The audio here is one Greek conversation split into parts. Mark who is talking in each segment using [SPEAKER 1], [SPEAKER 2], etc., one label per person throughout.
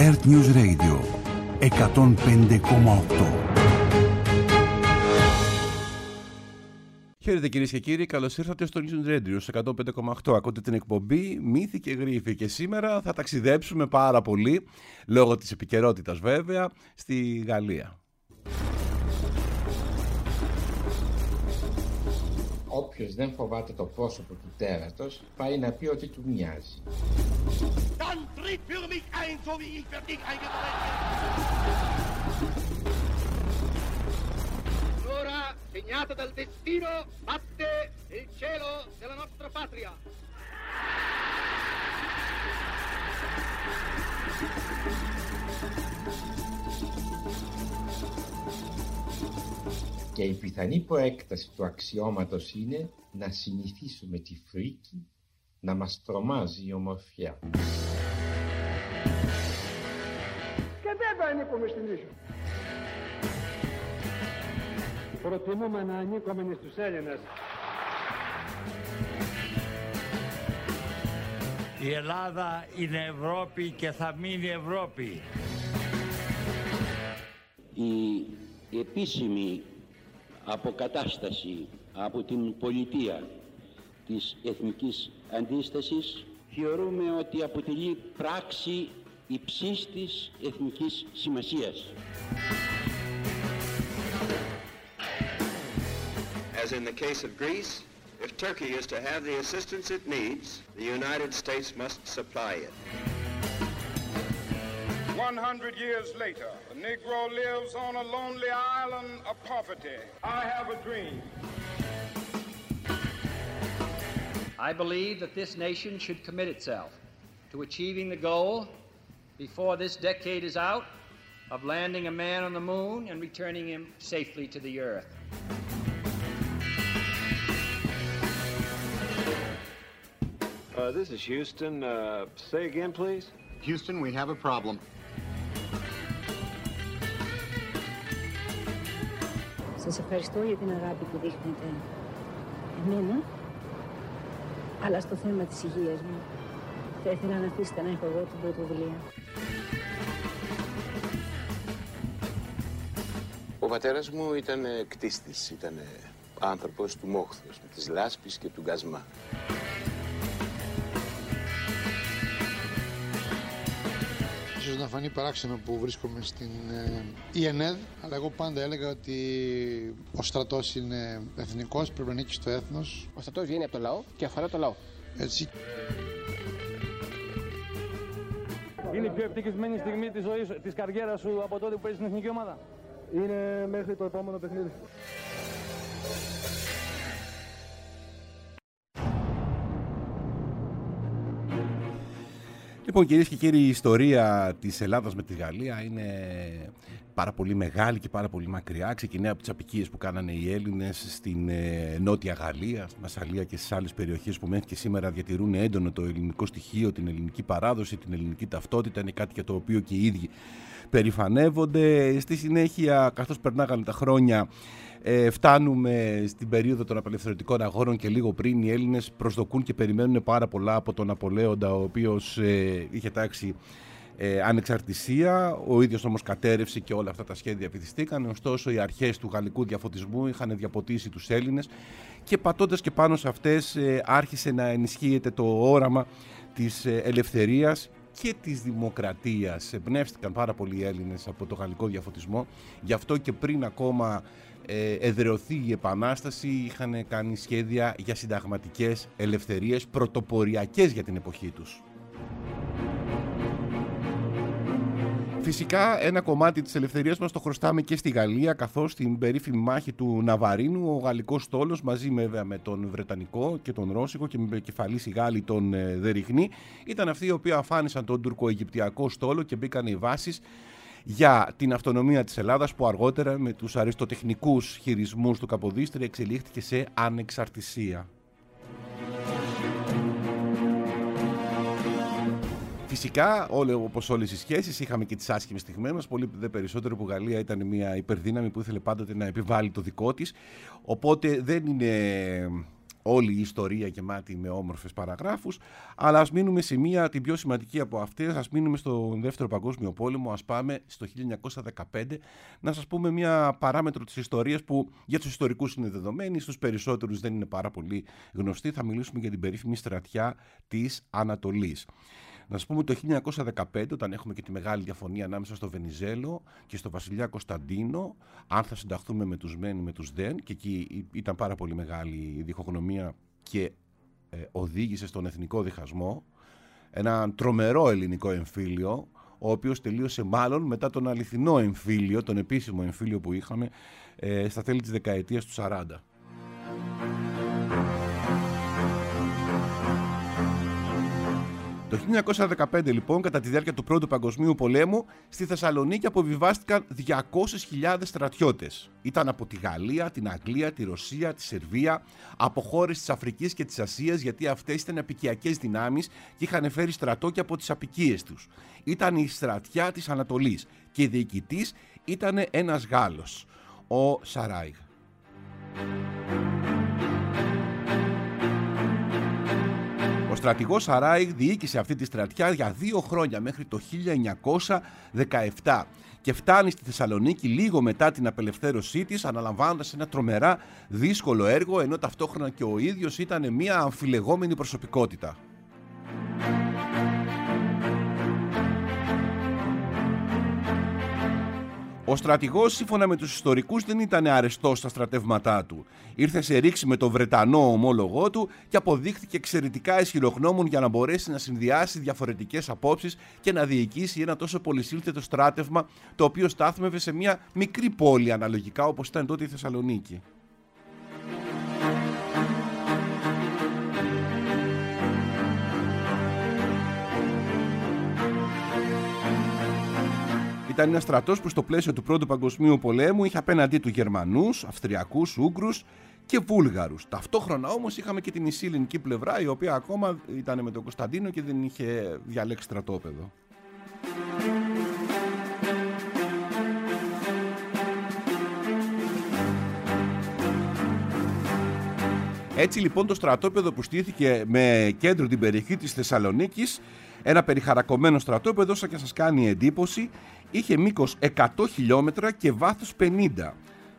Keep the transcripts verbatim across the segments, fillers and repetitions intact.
[SPEAKER 1] Earth News Radio εκατόν πέντε κόμμα οκτώ. Χαίρετε κυρίες και κύριοι, καλώς ήρθατε στο News Radio εκατόν πέντε κόμμα οκτώ. Ακούτε την εκπομπή Μύθοι και Γρίφοι και σήμερα θα ταξιδέψουμε πάρα πολύ, λόγω της επικαιρότητας βέβαια, στη Γαλλία.
[SPEAKER 2] Όποιος δεν φοβάται το πρόσωπο του τέρατος, πάει να πει ότι του μοιάζει.
[SPEAKER 3] Ora, segnato dal destino, batte il cielo della nostra patria.
[SPEAKER 2] Και η πιθανή προέκταση του αξιώματος είναι να συνηθίσουμε τη φρίκη να μας τρομάζει η ομορφιά.
[SPEAKER 4] Και δεν θα ανήκουμε στην ίσο. Προτιμούμε να ανήκουμε στους Έλληνες.
[SPEAKER 5] Η Ελλάδα είναι Ευρώπη και θα μείνει Ευρώπη.
[SPEAKER 6] Η επίσημη αποκατάσταση από την πολιτεία της εθνικής αντίστασης θεωρούμε ότι αποτελεί πράξη υψής της εθνικής σημασίας.
[SPEAKER 7] As in the case of Greece, if Turkey is to have the assistance it needs, the United States must supply it.
[SPEAKER 8] One hundred years later, the Negro lives on a lonely island of poverty. I have a dream.
[SPEAKER 9] I believe that this nation should commit itself to achieving the goal before this decade is out of landing a man on the moon and returning him safely to the earth.
[SPEAKER 10] Uh, this is Houston. Uh, say again, please.
[SPEAKER 11] Houston, we have a problem.
[SPEAKER 12] Σας ευχαριστώ για την αγάπη που δείχνετε εμένα, αλλά στο θέμα της υγείας μου θα ήθελα να αφήσετε να έχω εγώ την πρωτοβουλία.
[SPEAKER 13] Ο πατέρας μου ήταν κτίστης, ήταν άνθρωπος του μόχθους, της λάσπης και του γκασμά.
[SPEAKER 14] Ίσως να φανεί παράξενο που βρίσκομαι στην ε, ΕΝΕΔ, αλλά εγώ πάντα έλεγα ότι ο στρατός είναι εθνικός, πρέπει να ανήκει στο έθνος.
[SPEAKER 15] Ο στρατός βγαίνει από το λαό και αφορά το λαό.
[SPEAKER 14] Έτσι.
[SPEAKER 16] Είναι η πιο ευτυχισμένη στιγμή της ζωής, της καριέρας σου από τότε που παίζεις στην εθνική ομάδα?
[SPEAKER 17] Είναι μέχρι το επόμενο παιχνίδι.
[SPEAKER 1] Λοιπόν, κυρίες και κύριοι, η ιστορία της Ελλάδας με τη Γαλλία είναι πάρα πολύ μεγάλη και πάρα πολύ μακριά. Ξεκινάει από τις απικίες που κάνανε οι Έλληνες στην ε, Νότια Γαλλία, στη Μασσαλία και στις άλλες περιοχές που μέχρι και σήμερα διατηρούν έντονο το ελληνικό στοιχείο, την ελληνική παράδοση, την ελληνική ταυτότητα. Είναι κάτι για το οποίο και οι ίδιοι περηφανεύονται. Στη συνέχεια, καθώς περνάγανε τα χρόνια, Ε, φτάνουμε στην περίοδο των απελευθερωτικών αγώνων και λίγο πριν οι Έλληνες προσδοκούν και περιμένουν πάρα πολλά από τον Ναπολέοντα, ο οποίος ε, είχε τάξει ε, ανεξαρτησία. Ο ίδιος όμως κατέρευσε και όλα αυτά τα σχέδια βυθιστήκαν. Ωστόσο οι αρχές του γαλλικού διαφωτισμού είχαν διαποτίσει τους Έλληνες και πατώντας και πάνω σε αυτές ε, άρχισε να ενισχύεται το όραμα της ε, ελευθερίας και της δημοκρατίας. Εμπνεύστηκαν πάρα πολλοί οι Έλληνες από το γαλλικό διαφωτισμό. Γι' αυτό και πριν ακόμα ε, εδραιωθεί η Επανάσταση είχαν κάνει σχέδια για συνταγματικές ελευθερίες πρωτοποριακές για την εποχή τους. Φυσικά ένα κομμάτι της ελευθερίας μας το χρωστάμε και στη Γαλλία, καθώς στην περίφημη μάχη του Ναβαρίνου ο γαλλικός στόλος μαζί βέβαια με τον Βρετανικό και τον Ρώσικο και με κεφαλής οι Γάλλοι τον Δεριχνή ήταν αυτοί οι οποίοι αφάνισαν τον τουρκο-αιγυπτιακό στόλο και μπήκαν οι βάσεις για την αυτονομία της Ελλάδας, που αργότερα με τους αριστοτεχνικούς χειρισμούς του Καποδίστρια εξελίχθηκε σε ανεξαρτησία. Φυσικά, όπως όλες οι σχέσεις, είχαμε και τις άσχημες στιγμές μας, πολύ δε περισσότερο που η Γαλλία ήταν μια υπερδύναμη που ήθελε πάντοτε να επιβάλλει το δικό της, οπότε δεν είναι όλη η ιστορία γεμάτη με όμορφες παραγράφους, αλλά ας μείνουμε σε μία, την πιο σημαντική από αυτές, ας μείνουμε στο Δεύτερο Παγκόσμιο Πόλεμο, ας πάμε στο χίλια εννιακόσια δεκαπέντε, να σας πούμε μία παράμετρο της ιστορίας που για τους ιστορικούς είναι δεδομένη, στους περισσότερους δεν είναι πάρα πολύ γνωστή. Θα μιλήσουμε για την περίφημη στρατιά της Ανατολής. Να σας πούμε το χίλια εννιακόσια δεκαπέντε, όταν έχουμε και τη μεγάλη διαφωνία ανάμεσα στο Βενιζέλο και στο βασιλιά Κωνσταντίνο, αν θα συνταχθούμε με τους μεν ή με τους δεν, και εκεί ήταν πάρα πολύ μεγάλη η διχογνωμία και ε, οδήγησε στον εθνικό διχασμό, έναν τρομερό ελληνικό εμφύλιο, ο οποίος τελείωσε μάλλον μετά τον αληθινό εμφύλιο, τον επίσημο εμφύλιο που είχαμε ε, στα τέλη της δεκαετίας του σαράντα. Το χίλια εννιακόσια δεκαπέντε λοιπόν, κατά τη διάρκεια του Πρώτου Παγκοσμίου Πολέμου, στη Θεσσαλονίκη αποβιβάστηκαν διακόσιες χιλιάδες στρατιώτες. Ήταν από τη Γαλλία, την Αγγλία, τη Ρωσία, τη Σερβία, από χώρες της Αφρικής και της Ασίας, γιατί αυτές ήταν απικιακές δυνάμεις και είχαν φέρει στρατό και από τις απικίες τους. Ήταν η στρατιά της Ανατολής και διοικητής ήταν ένας Γάλλος, ο Σαράιγ. Ο στρατηγός Σαράιγ διοίκησε αυτή τη στρατιά για δύο χρόνια μέχρι το χίλια εννιακόσια δεκαεπτά και φτάνει στη Θεσσαλονίκη λίγο μετά την απελευθέρωσή της, αναλαμβάνοντας ένα τρομερά δύσκολο έργο, ενώ ταυτόχρονα και ο ίδιος ήταν μια αμφιλεγόμενη προσωπικότητα. Ο στρατηγός, σύμφωνα με τους ιστορικούς, δεν ήταν αρεστός στα στρατεύματά του. Ήρθε σε ρήξη με τον Βρετανό ομόλογό του και αποδείχθηκε εξαιρετικά ισχυρογνώμων για να μπορέσει να συνδυάσει διαφορετικές απόψεις και να διοικήσει ένα τόσο πολυσύλθετο στράτευμα, το οποίο στάθμευε σε μια μικρή πόλη αναλογικά, όπως ήταν τότε η Θεσσαλονίκη. Ήταν ένας στρατός που στο πλαίσιο του Πρώτου Παγκοσμίου Πολέμου είχε απέναντί του Γερμανούς, Αυστριακούς, Ούγγρους και Βούλγαρους. Ταυτόχρονα όμως είχαμε και την μισή ελληνική πλευρά, η οποία ακόμα ήταν με τον Κωνσταντίνο και δεν είχε διαλέξει στρατόπεδο. Έτσι λοιπόν το στρατόπεδο που στήθηκε με κέντρο την περιοχή της Θεσσαλονίκης, ένα περιχαρακωμένο στρατόπεδο, σαν και σας κάνει εντύπωση, είχε μήκος εκατό χιλιόμετρα και βάθος πενήντα.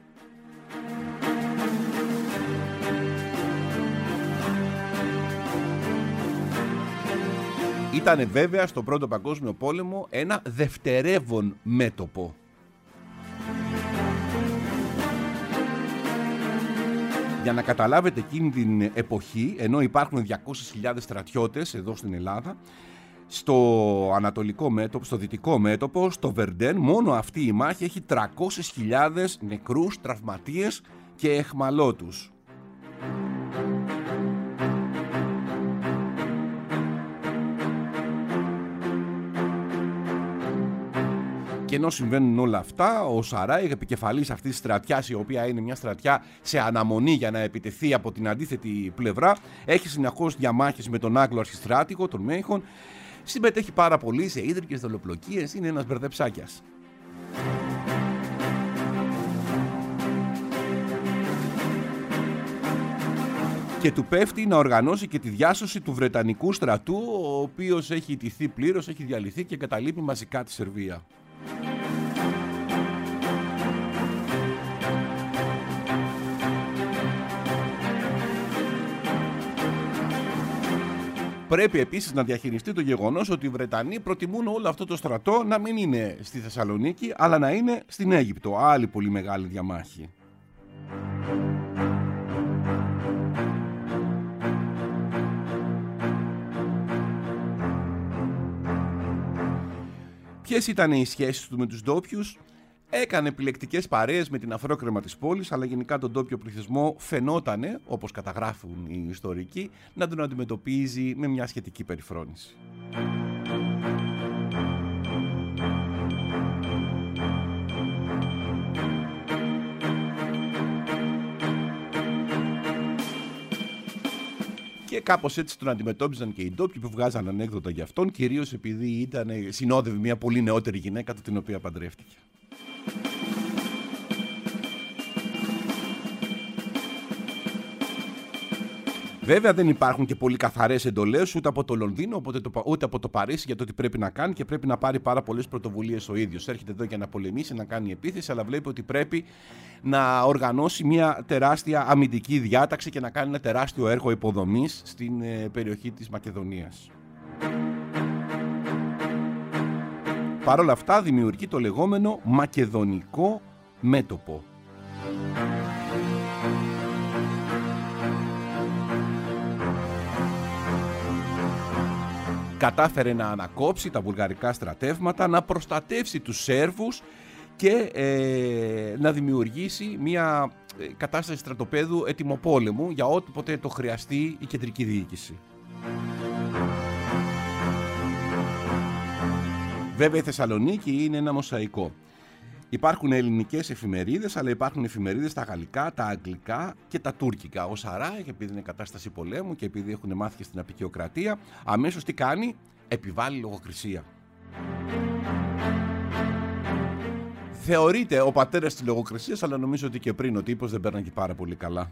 [SPEAKER 1] Ήτανε βέβαια στον Πρώτο Παγκόσμιο Πόλεμο ένα δευτερεύον μέτωπο. Για να καταλάβετε εκείνη την εποχή, ενώ υπάρχουν διακόσιες χιλιάδες στρατιώτες εδώ στην Ελλάδα, στο ανατολικό μέτωπο, στο δυτικό μέτωπο, στο Βερντέν, μόνο αυτή η μάχη έχει τριακόσιες χιλιάδες νεκρούς, τραυματίες και αιχμαλώτους. Και ενώ συμβαίνουν όλα αυτά, ο Σαράιγ, επικεφαλής αυτής της στρατιάς, η οποία είναι μια στρατιά σε αναμονή για να επιτεθεί από την αντίθετη πλευρά, έχει συνεχώς διαμάχες με τον Άγγλο αρχιστράτηγο, τον Μέιχον, συμμετέχει πάρα πολύ σε ίδρικες δολοπλοκίες, είναι ένας μπερδεψάκιας. Και του πέφτει να οργανώσει και τη διάσωση του Βρετανικού στρατού, ο οποίος έχει ιτηθεί πλήρως, έχει διαλυθεί και εγκαταλείπει μαζικά τη Σερβία. Πρέπει επίσης να διαχειριστεί το γεγονός ότι οι Βρετανοί προτιμούν όλο αυτό το στρατό να μην είναι στη Θεσσαλονίκη, αλλά να είναι στην Αίγυπτο, άλλη πολύ μεγάλη διαμάχη. Ποιες ήταν οι σχέσεις του με τους ντόπιους? Έκανε επιλεκτικές παρέες με την αφρόκρεμα της πόλης, αλλά γενικά τον ντόπιο πληθυσμό φαινότανε, όπως καταγράφουν οι ιστορικοί, να τον αντιμετωπίζει με μια σχετική περιφρόνηση. Και κάπως έτσι τον αντιμετώπιζαν και οι ντόπιοι που βγάζαν ανέκδοτα για αυτόν, κυρίως επειδή ήταν, συνόδευε μια πολύ νεότερη γυναίκα την οποία παντρεύτηκε. Βέβαια δεν υπάρχουν και πολύ καθαρές εντολές ούτε από το Λονδίνο ούτε από το Παρίσι για το τι πρέπει να κάνει και πρέπει να πάρει πάρα πολλές πρωτοβουλίες ο ίδιος. Έρχεται εδώ για να πολεμήσει, να κάνει επίθεση, αλλά βλέπει ότι πρέπει να οργανώσει μια τεράστια αμυντική διάταξη και να κάνει ένα τεράστιο έργο υποδομής στην περιοχή της Μακεδονίας. Παρ' όλα αυτά δημιουργεί το λεγόμενο μακεδονικό μέτωπο. Κατάφερε να ανακόψει τα βουλγαρικά στρατεύματα, να προστατεύσει τους Σέρβους και ε, να δημιουργήσει μια κατάσταση στρατοπέδου έτοιμο πόλεμου για ό,τι ποτέ το χρειαστεί η κεντρική διοίκηση. Βέβαια η Θεσσαλονίκη είναι ένα μοσαϊκό. Υπάρχουν ελληνικές εφημερίδες, αλλά υπάρχουν εφημερίδες τα γαλλικά, τα αγγλικά και τα τουρκικά. Ο Σαράι, επειδή είναι κατάσταση πολέμου και επειδή έχουν μάθει και στην αποικιοκρατία, αμέσως τι κάνει? Επιβάλλει λογοκρισία. Θεωρείται ο πατέρας της λογοκρισίας, αλλά νομίζω ότι και πριν ο τύπος δεν παίρνει και πάρα πολύ καλά.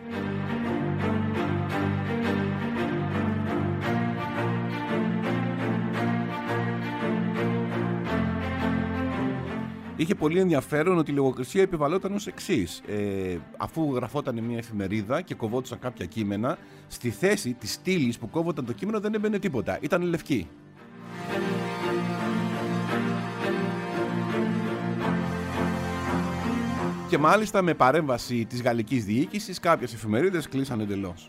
[SPEAKER 1] Είχε πολύ ενδιαφέρον ότι η λογοκρισία επιβαλλόταν ως εξής. Ε, αφού γραφόταν μια εφημερίδα και κοβόντουσαν κάποια κείμενα, στη θέση της στήλης που κόβονταν το κείμενο δεν έμπαινε τίποτα. Ήταν λευκή. Και μάλιστα με παρέμβαση της γαλλικής διοίκησης κάποιες εφημερίδες κλείσαν εντελώς.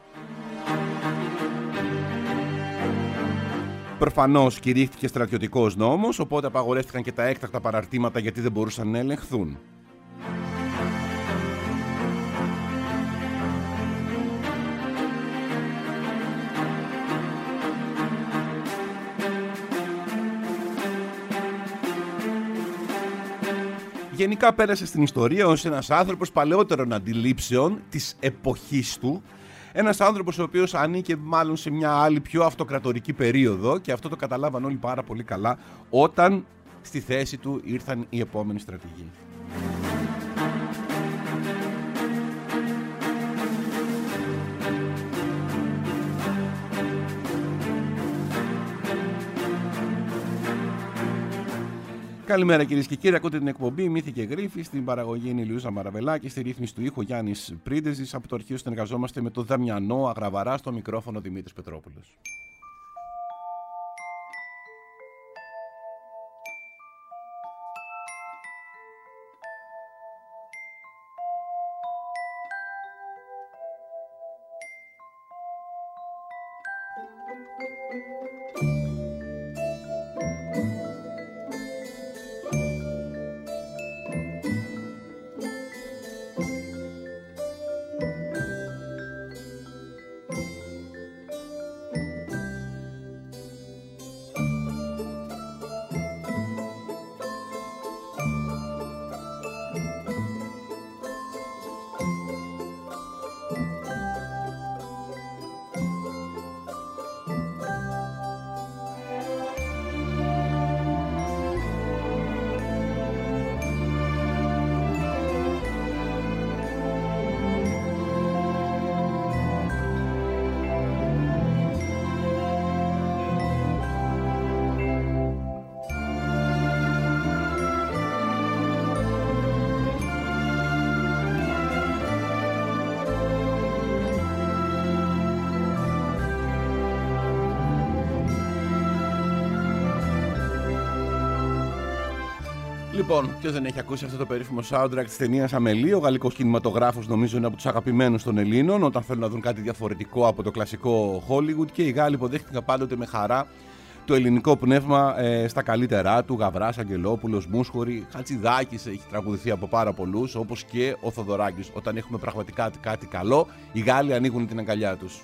[SPEAKER 1] Προφανώς κηρύχθηκε στρατιωτικός νόμος, οπότε απαγορεύτηκαν και τα έκτακτα παραρτήματα γιατί δεν μπορούσαν να ελεγχθούν. Γενικά πέρασε στην ιστορία ως ένας άνθρωπος παλαιότερων αντιλήψεων της εποχής του. Ένας άνθρωπος ο οποίος ανήκε μάλλον σε μια άλλη πιο αυτοκρατορική περίοδο και αυτό το καταλάβαν όλοι πάρα πολύ καλά όταν στη θέση του ήρθαν οι επόμενοι στρατηγοί. Καλημέρα κυρίες και κύριοι, ακούτε την εκπομπή Μύθοι και Γρίφοι. Στην παραγωγή είναι η Λιούζα Μαραβελάκη, στη ρύθμιση του ήχου Γιάννης Πρίντεζης. Από το αρχείο συνεργαζόμαστε με το Δαμιανό Αγραβαρά, στο μικρόφωνο Δημήτρης Πετρόπουλος. Λοιπόν, ποιος δεν έχει ακούσει αυτό το περίφημο soundtrack της ταινίας Αμελή? Ο γαλλικός κινηματογράφος νομίζω είναι από τους αγαπημένους των Ελλήνων όταν θέλουν να δουν κάτι διαφορετικό από το κλασικό Hollywood, και οι Γάλλοι υποδέχτηκαν πάντοτε με χαρά το ελληνικό πνεύμα ε, στα καλύτερά του. Γαβράς, Αγγελόπουλος, Μούσχορη, Χατζηδάκης έχει τραγουδηθεί από πάρα πολλούς, όπως και ο Θοδωράκης. Όταν έχουμε πραγματικά κάτι καλό, οι Γάλλοι ανοίγουν την αγκαλιά τους.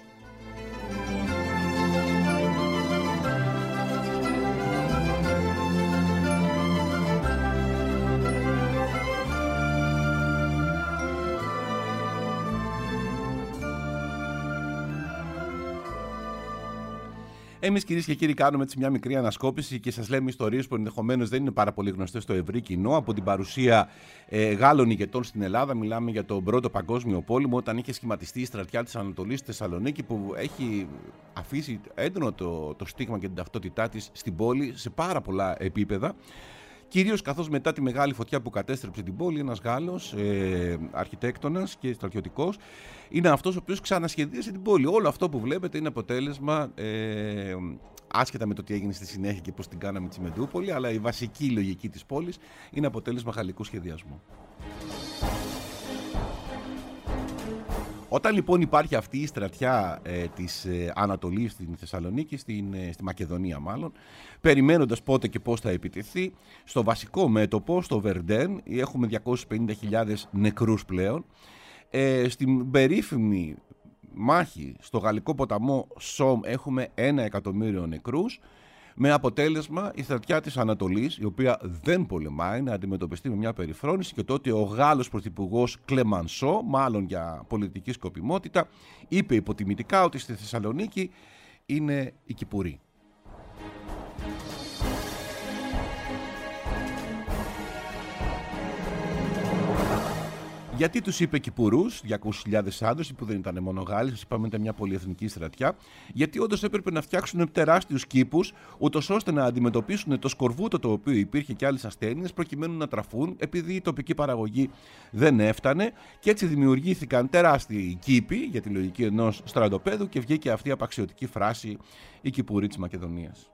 [SPEAKER 1] Εμείς, κυρίες και κύριοι, κάνουμε έτσι μια μικρή ανασκόπηση και σας λέμε ιστορίες που ενδεχομένως δεν είναι πάρα πολύ γνωστές στο ευρύ κοινό από την παρουσία ε, Γάλλων ηγετών στην Ελλάδα. Μιλάμε για τον Πρώτο Παγκόσμιο Πόλεμο, όταν είχε σχηματιστεί η στρατιά της Ανατολής στη Θεσσαλονίκη, που έχει αφήσει έντονο το, το στίγμα και την ταυτότητά της στην πόλη σε πάρα πολλά επίπεδα. Κυρίως καθώς μετά τη μεγάλη φωτιά που κατέστρεψε την πόλη, ένας Γάλλος ε, αρχιτέκτονας και στρατιωτικός είναι αυτός ο οποίος ξανασχεδίασε την πόλη. Όλο αυτό που βλέπετε είναι αποτέλεσμα, ε, άσχετα με το τι έγινε στη συνέχεια και πώς την κάναμε Τσιμεντούπολη, αλλά η βασική λογική της πόλης είναι αποτέλεσμα γαλλικού σχεδιασμού. Όταν λοιπόν υπάρχει αυτή η στρατιά ε, της ε, Ανατολής στην Θεσσαλονίκη, στην, ε, στη Μακεδονία μάλλον, περιμένοντας πότε και πώς θα επιτεθεί, στο βασικό μέτωπο, στο Βερντέν, έχουμε διακόσιες πενήντα χιλιάδες νεκρούς πλέον. Ε, στην περίφημη μάχη στο γαλλικό ποταμό Σόμ έχουμε ένα εκατομμύριο νεκρούς, με αποτέλεσμα η στρατιά της Ανατολής, η οποία δεν πολεμάει, να αντιμετωπιστεί με μια περιφρόνηση, και το ότι ο Γάλλος πρωθυπουργός Κλεμανσό, μάλλον για πολιτική σκοπιμότητα, είπε υποτιμητικά ότι στη Θεσσαλονίκη είναι η Κυπουρή. Γιατί τους είπε Κυπουρούς, διακόσιες χιλιάδες άντρες, που δεν ήταν μόνο Γάλλοι, σας είπαμε ήταν μια πολυεθνική στρατιά, γιατί όντως έπρεπε να φτιάξουν τεράστιους κήπους, ούτως ώστε να αντιμετωπίσουν το σκορβούτο το οποίο υπήρχε και άλλες ασθένειες, προκειμένου να τραφούν, επειδή η τοπική παραγωγή δεν έφτανε, και έτσι δημιουργήθηκαν τεράστιοι κήποι για τη λογική ενός στρατοπέδου και βγήκε αυτή η απαξιωτική φράση, η Κυπουρή της Μακεδονίας.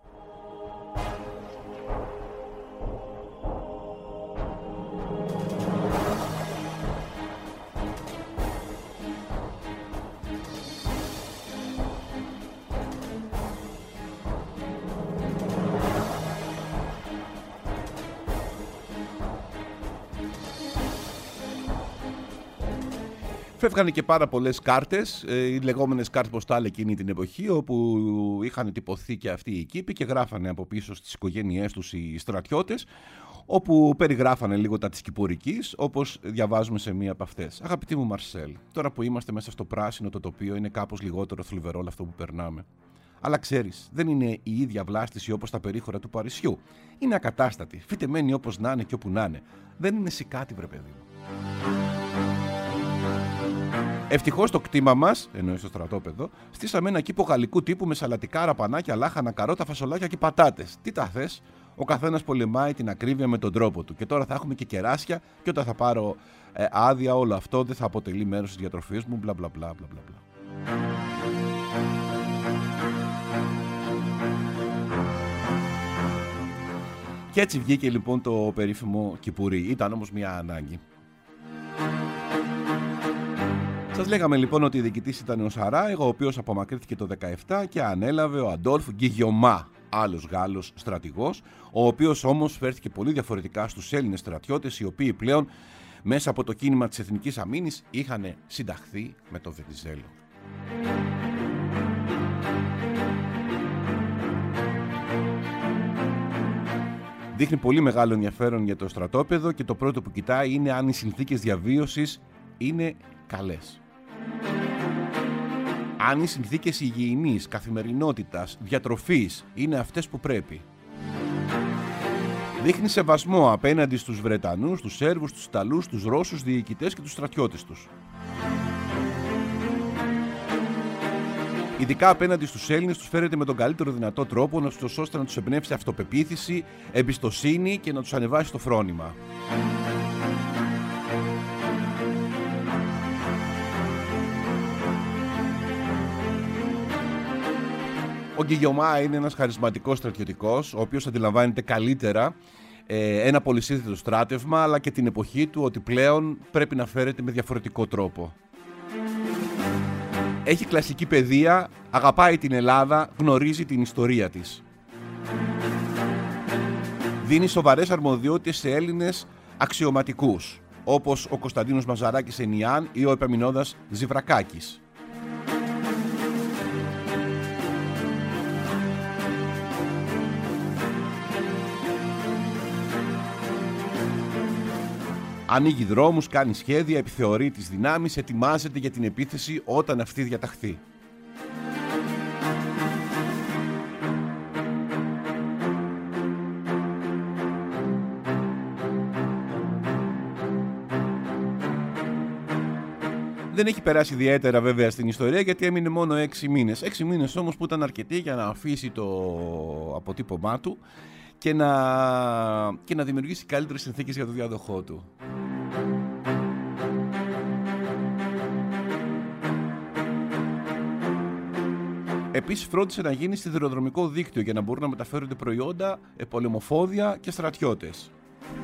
[SPEAKER 1] Φεύγανε και πάρα πολλές κάρτες, οι λεγόμενες κάρτες ποστάλ εκείνη την εποχή, όπου είχαν τυπωθεί και αυτοί οι κήποι και γράφανε από πίσω στις οικογένειές τους οι στρατιώτες, όπου περιγράφανε λίγο τα της Κυπουρικής, όπως διαβάζουμε σε μία από αυτές. Αγαπητοί μου Μαρσέλ, τώρα που είμαστε μέσα στο πράσινο το τοπίο, είναι κάπως λιγότερο θλιβερό όλο αυτό που περνάμε. Αλλά ξέρεις, δεν είναι η ίδια βλάστηση όπως τα περίχωρα του Παρισιού. Είναι ακατάστατη, φυτεμένη όπως να είναι και όπου να είναι. Δεν είναι σηκάτη, βρε παιδί μου. Ευτυχώς το κτήμα μας, εννοεί στο στρατόπεδο, στήσαμε ένα κήπο γαλλικού τύπου με σαλατικά, ραπανάκια, λάχανα, καρότα, φασολάκια και πατάτες. Τι τα θες? Ο καθένας πολεμάει την ακρίβεια με τον τρόπο του. Και τώρα θα έχουμε και κεράσια, και όταν θα πάρω ε, άδεια, όλο αυτό δεν θα αποτελεί μέρος της διατροφής μου, μπλα μπλα μπλα μπλα μπλα. Και έτσι βγήκε λοιπόν το περίφημο Κυπουρί. Ήταν όμως μια ανάγκη. Σας λέγαμε λοιπόν ότι η διοικητής ήταν ο Σαράιγο, ο οποίος απομακρύνθηκε το δεκαεπτά και ανέλαβε ο Αντόλφ Γκυγιωμά, άλλος Γάλλος στρατηγός, ο οποίος όμως φέρθηκε πολύ διαφορετικά στους Έλληνες στρατιώτες, οι οποίοι πλέον μέσα από το κίνημα της Εθνικής Αμήνης είχαν συνταχθεί με το Βενιζέλο. Δείχνει πολύ μεγάλο ενδιαφέρον για το στρατόπεδο και το πρώτο που κοιτάει είναι αν οι συνθήκες διαβίωσης είναι καλές. Αν οι συνθήκες υγιεινής, καθημερινότητας, διατροφής είναι αυτές που πρέπει. Δείχνει σεβασμό απέναντι στους Βρετανούς, τους Σέρβους, τους Ιταλούς, τους Ρώσους διοικητές και τους στρατιώτες τους. Ειδικά απέναντι στους Έλληνες τους φέρεται με τον καλύτερο δυνατό τρόπο, ώστε να τους εμπνεύσει αυτοπεποίθηση, εμπιστοσύνη και να τους ανεβάσει στο φρόνημα. Ο Γκυγιωμά είναι ένας χαρισματικός στρατιωτικός, ο οποίος αντιλαμβάνεται καλύτερα ε, ένα πολυσύνθετο στράτευμα, αλλά και την εποχή του ότι πλέον πρέπει να φέρεται με διαφορετικό τρόπο. Έχει κλασική παιδεία, αγαπάει την Ελλάδα, γνωρίζει την ιστορία της. Δίνει σοβαρές αρμοδιότητες σε Έλληνες αξιωματικούς, όπως ο Κωνσταντίνος Μαζαράκης Ενιάν ή ο Επαμινώδας Ζιβρακάκης. Ανοίγει δρόμους, κάνει σχέδια, επιθεωρεί τις δυνάμεις, ετοιμάζεται για την επίθεση όταν αυτή διαταχθεί. δεν έχει περάσει ιδιαίτερα βέβαια στην ιστορία, γιατί έμεινε μόνο έξι μήνες. Έξι μήνες όμως που ήταν αρκετοί για να αφήσει το αποτύπωμά του και να, και να δημιουργήσει καλύτερες συνθήκες για το διάδοχό του. Επίσης φρόντισε να γίνει σιδηροδρομικό δίκτυο για να μπορούν να μεταφέρονται προϊόντα, πολεμοφόδια και στρατιώτες.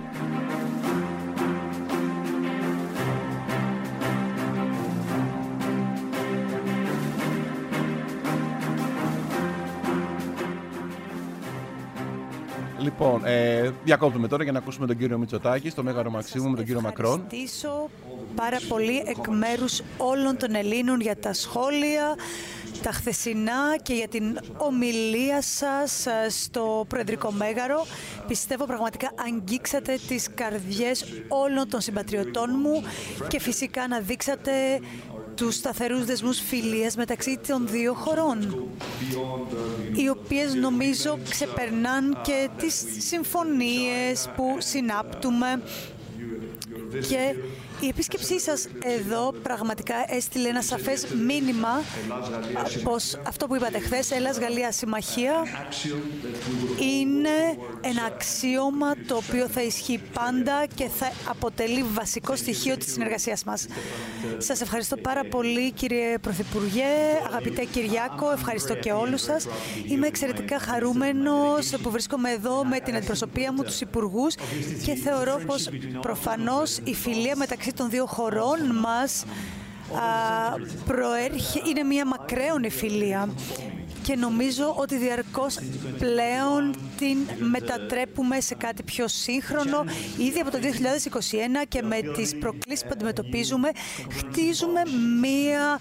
[SPEAKER 1] Λοιπόν, ε, διακόπτουμε τώρα για να ακούσουμε τον κύριο Μητσοτάκη στο Μέγαρο Μαξίμου με τον κύριο Μακρόν.
[SPEAKER 18] Ευχαριστήσω πάρα πολύ εκ μέρους όλων των Ελλήνων για τα σχόλια, τα χθεσινά και για την ομιλία σας στο Προεδρικό Μέγαρο. Πιστεύω πραγματικά αγγίξατε τις καρδιές όλων των συμπατριωτών μου και φυσικά να δείξατε τους σταθερούς δεσμούς φιλίας μεταξύ των δύο χωρών, οι οποίες νομίζω ξεπερνάν και τις συμφωνίες που συνάπτουμε, και η επίσκεψή σας εδώ πραγματικά έστειλε ένα σαφές μήνυμα πως αυτό που είπατε χθες, Ελλάς-Γαλλία συμμαχία, είναι ένα αξίωμα το οποίο θα ισχύει πάντα και θα αποτελεί βασικό στοιχείο της συνεργασίας μας. Σας ευχαριστώ πάρα πολύ κύριε Πρωθυπουργέ, αγαπητέ Κυριάκο, ευχαριστώ και όλους σας. Είμαι εξαιρετικά χαρούμενος που βρίσκομαι εδώ με την αντιπροσωπεία μου, τους υπουργούς, και θεωρώ πως προφανώς η φιλία μεταξύ των δύο χωρών μας α, προέρχε, είναι μια μακραίωνη φιλία, και νομίζω ότι διαρκώς πλέον την μετατρέπουμε σε κάτι πιο σύγχρονο. Ήδη από το δύο χιλιάδες είκοσι ένα και με τις προκλήσεις που αντιμετωπίζουμε, χτίζουμε μια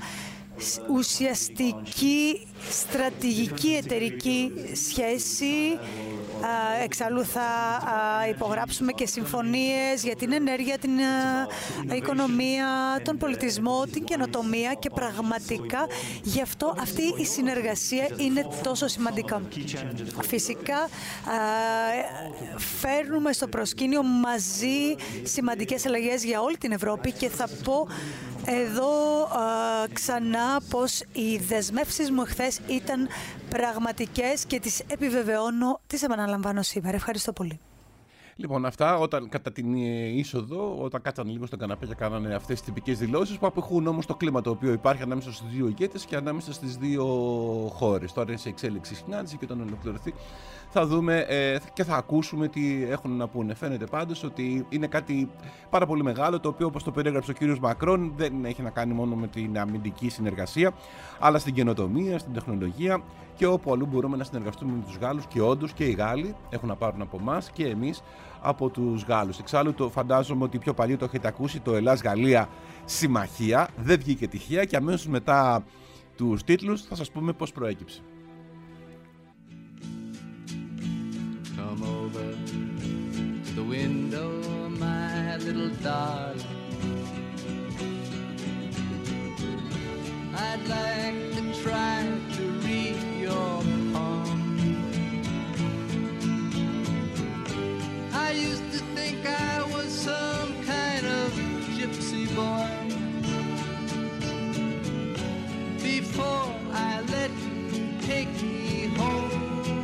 [SPEAKER 18] ουσιαστική στρατηγική εταιρική σχέση. Εξάλλου θα υπογράψουμε και συμφωνίες για την ενέργεια, την οικονομία, τον πολιτισμό, την καινοτομία, και πραγματικά γι' αυτό αυτή η συνεργασία είναι τόσο σημαντικά. Φυσικά φέρνουμε στο προσκήνιο μαζί σημαντικές αλλαγές για όλη την Ευρώπη, και θα πω εδώ α, ξανά πως οι δεσμεύσεις μου χθες ήταν πραγματικές και τις επιβεβαιώνω, τις επαναλαμβάνω σήμερα. Ευχαριστώ πολύ.
[SPEAKER 1] Λοιπόν, αυτά όταν κατά την είσοδο, όταν κάτσαν λίγο στον καναπέ και κάνανε αυτές τις τυπικές δηλώσεις που απηχούν όμως το κλίμα το οποίο υπάρχει ανάμεσα στους δύο ηγέτες και ανάμεσα στις δύο χώρες. Τώρα είναι σε εξέλιξη συνάντηση και όταν ολοκληρωθεί θα δούμε ε, και θα ακούσουμε τι έχουν να πούνε. Φαίνεται πάντως ότι είναι κάτι πάρα πολύ μεγάλο, το οποίο όπως το περιέγραψε ο κύριος Μακρόν δεν έχει να κάνει μόνο με την αμυντική συνεργασία, αλλά στην καινοτομία, στην τεχνολογία και όπου αλλού μπορούμε να συνεργαστούμε με τους Γάλλους, και όντως και οι Γάλλοι έχουν να πάρουν από εμάς και εμείς από τους Γάλλους. Εξάλλου το φαντάζομαι ότι πιο παλιό το έχετε ακούσει, το Ελλάς-Γαλλία συμμαχία, δεν βγήκε τυχαία, και αμέσως μετά τους τίτλους θα σας πούμε πώς προέκυψε.
[SPEAKER 19] Come over to the window, my little darling. I'd like to try to read your palm. I used to think I was some kind of gypsy boy before I let you take me home.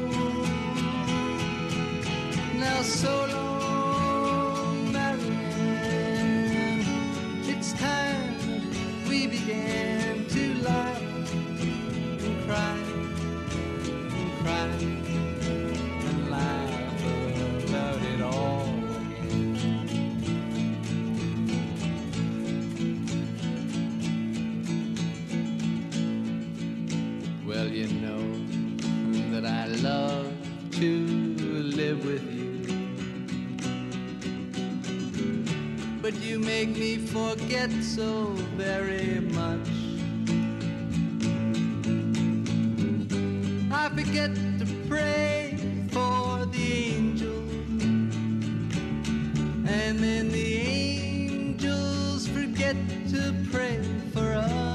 [SPEAKER 19] Now so long, Marianne, it's time we began to lie and cry and cry and laugh about it all again. Well, you know that I love to live with you, but you make me forget so very much. I forget to pray for the angels, and then the angels forget to pray for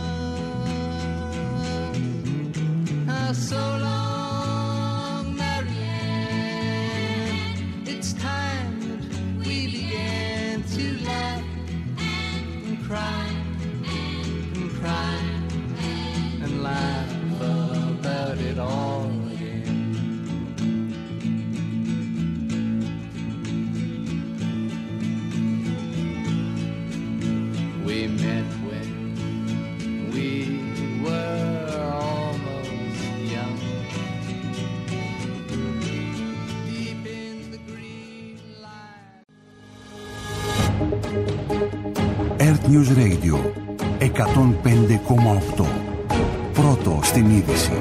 [SPEAKER 19] us. Ah, so long, Marianne, it's time that we began to laugh and cry and
[SPEAKER 20] News Radio εκατόν πέντε κόμμα οκτώ. Πρώτο στην είδηση.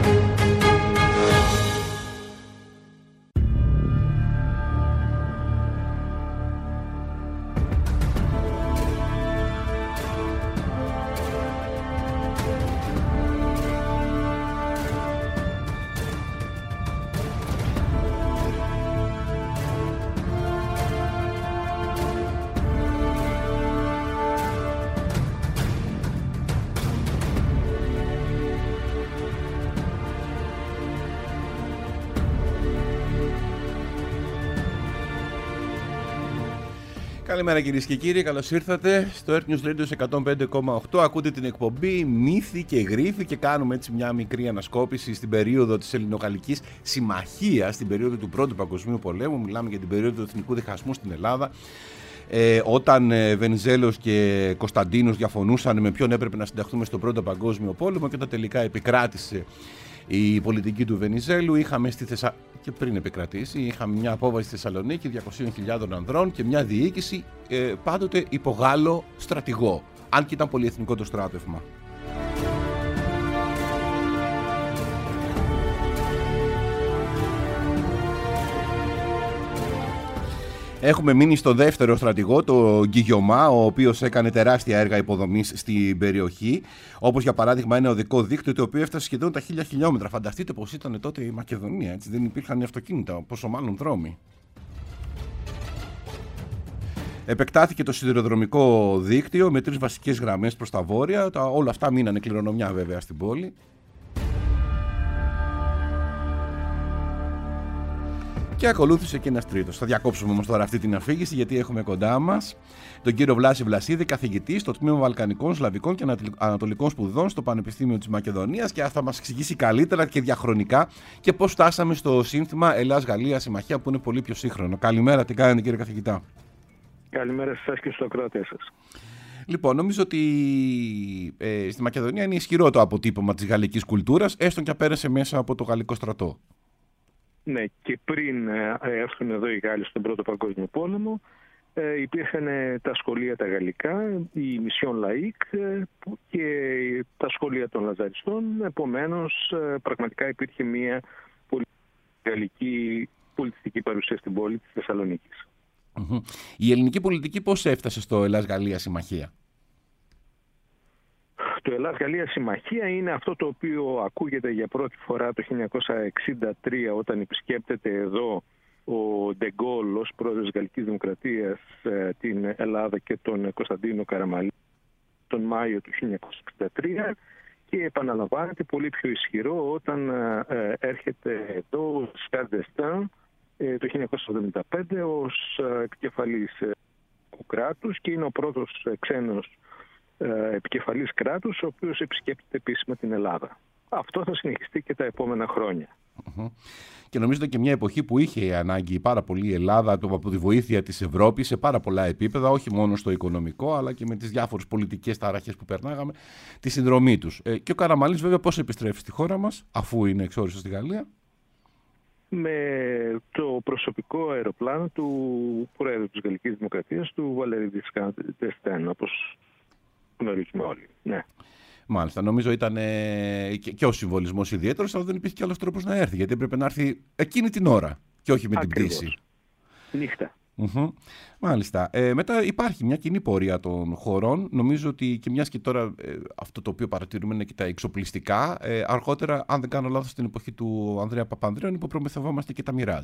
[SPEAKER 1] Καλημέρα κυρίες και κύριοι, καλώς ήρθατε στο Earth News Radio εκατόν πέντε κόμμα οκτώ. Ακούτε την εκπομπή Μύθοι και Γρίφοι και κάνουμε έτσι μια μικρή ανασκόπηση στην περίοδο της Ελληνογαλλικής Συμμαχίας, στην περίοδο του Πρώτου Παγκοσμίου Πολέμου. Μιλάμε για την περίοδο του εθνικού διχασμού στην Ελλάδα. Ε, όταν ε, Βενιζέλος και Κωνσταντίνος διαφωνούσαν με ποιον έπρεπε να συνταχθούμε στον Πρώτο Παγκόσμιο Πόλεμο και όταν τελικά επικράτησε η πολιτική του Βενιζέλου, είχαμε στη Θεσσα... και πριν επικρατήσει, είχαμε μια απόβαση στη Θεσσαλονίκη διακόσιες χιλιάδες ανδρών και μια διοίκηση ε, πάντοτε υπό Γάλλο στρατηγό, αν και ήταν πολυεθνικό το στράτευμα. Έχουμε μείνει στο δεύτερο στρατηγό, το Γκυγιωμά, ο οποίος έκανε τεράστια έργα υποδομής στην περιοχή, όπως για παράδειγμα ένα οδικό δίκτυο το οποίο έφτασε σχεδόν τα χίλια χιλιόμετρα. Φανταστείτε πως ήταν τότε η Μακεδονία, έτσι, δεν υπήρχαν αυτοκίνητα, πόσο μάλλον δρόμοι. Επεκτάθηκε το σιδηροδρομικό δίκτυο με τρεις βασικές γραμμές προς τα βόρεια, τα, όλα αυτά μείνανε κληρονομιά βέβαια στην πόλη. Και ακολούθησε και ένας τρίτος. Θα διακόψουμε όμως τώρα αυτή την αφήγηση, γιατί έχουμε κοντά μας τον κύριο Βλάση Βλασίδη, καθηγητή στο Τμήμα Βαλκανικών, Σλαβικών και Ανατολικών Σπουδών στο Πανεπιστήμιο της Μακεδονίας, και θα μας εξηγήσει καλύτερα και διαχρονικά και πώς φτάσαμε στο σύνθημα Ελλάς-Γαλλία Συμμαχία, που είναι πολύ πιο σύγχρονο. Καλημέρα, τι κάνετε κύριε καθηγητά?
[SPEAKER 21] Καλημέρα σε εσάς και στους ακροατές σας.
[SPEAKER 1] Λοιπόν, νομίζω ότι ε, στη Μακεδονία είναι ισχυρό το αποτύπωμα της γαλλικής κουλτούρας, έστω και απέρασε μέσα από το γαλλικό στρατό.
[SPEAKER 21] Ναι, και πριν έρθουν εδώ οι Γάλλοι στον Πρώτο Παγκόσμιο Πόλεμο, ε, υπήρχαν τα σχολεία τα γαλλικά, η Mission Laïque ε, και τα σχολεία των Λαζαριστών. Επομένως, ε, πραγματικά υπήρχε μια πολύ γαλλική πολιτιστική παρουσία στην πόλη της Θεσσαλονίκης.
[SPEAKER 1] Mm-hmm. Η ελληνική πολιτική πώς έφτασε στο Ελλάς-Γαλλία Συμμαχία?
[SPEAKER 21] Το Ελλάς-Γαλλία Συμμαχία είναι αυτό το οποίο ακούγεται για πρώτη φορά το χίλια εννιακόσια εξήντα τρία, όταν επισκέπτεται εδώ ο Ντεγκόλ ως πρόεδρος της Γαλλικής Δημοκρατίας την Ελλάδα και τον Κωνσταντίνο Καραμαλή τον Μάιο του χίλια εννιακόσια εξήντα τρία, και επαναλαμβάνεται πολύ πιο ισχυρό όταν έρχεται εδώ ο Giscard d'Estaing το χίλια εννιακόσια εβδομήντα πέντε ως επικεφαλής του κράτους, και είναι ο πρώτος ξένος επικεφαλής κράτους ο οποίος επισκέπτεται επίσημα την Ελλάδα. Αυτό θα συνεχιστεί και τα επόμενα χρόνια.
[SPEAKER 1] Uh-huh. Και νομίζω και μια εποχή που είχε ανάγκη πάρα πολύ η Ελλάδα από τη βοήθεια της Ευρώπης σε πάρα πολλά επίπεδα, όχι μόνο στο οικονομικό, αλλά και με τις διάφορες πολιτικές ταραχές που περνάγαμε, τη συνδρομή τους. Ε, και ο Καραμαλής βέβαια πώς επιστρέφει στη χώρα μας, αφού είναι εξόριστος στη Γαλλία?
[SPEAKER 21] Με το προσωπικό αεροπλάνο του Πρόεδρου της Γαλλικής Δημοκρατίας, του Βαλέρι Giscard d'Estaing, όπως γνωρίζουμε όλοι. Ναι.
[SPEAKER 1] Μάλιστα, νομίζω ήταν ε, και, και ο συμβολισμός ιδιαίτερος, αλλά δεν υπήρχε και άλλος τρόπος να έρθει, γιατί έπρεπε να έρθει εκείνη την ώρα και όχι με
[SPEAKER 21] Ακριβώς.
[SPEAKER 1] την πτήση.
[SPEAKER 21] Νύχτα.
[SPEAKER 1] Mm-hmm. Μάλιστα. Ε, μετά υπάρχει μια κοινή πορεία των χωρών. Νομίζω ότι και μιας και τώρα ε, αυτό το οποίο παρατηρούμε είναι και τα εξοπλιστικά. Ε, αργότερα, αν δεν κάνω λάθος, στην εποχή του Ανδρέα Παπανδρέου, υποπρομηθευόμαστε και τα Μιράζ.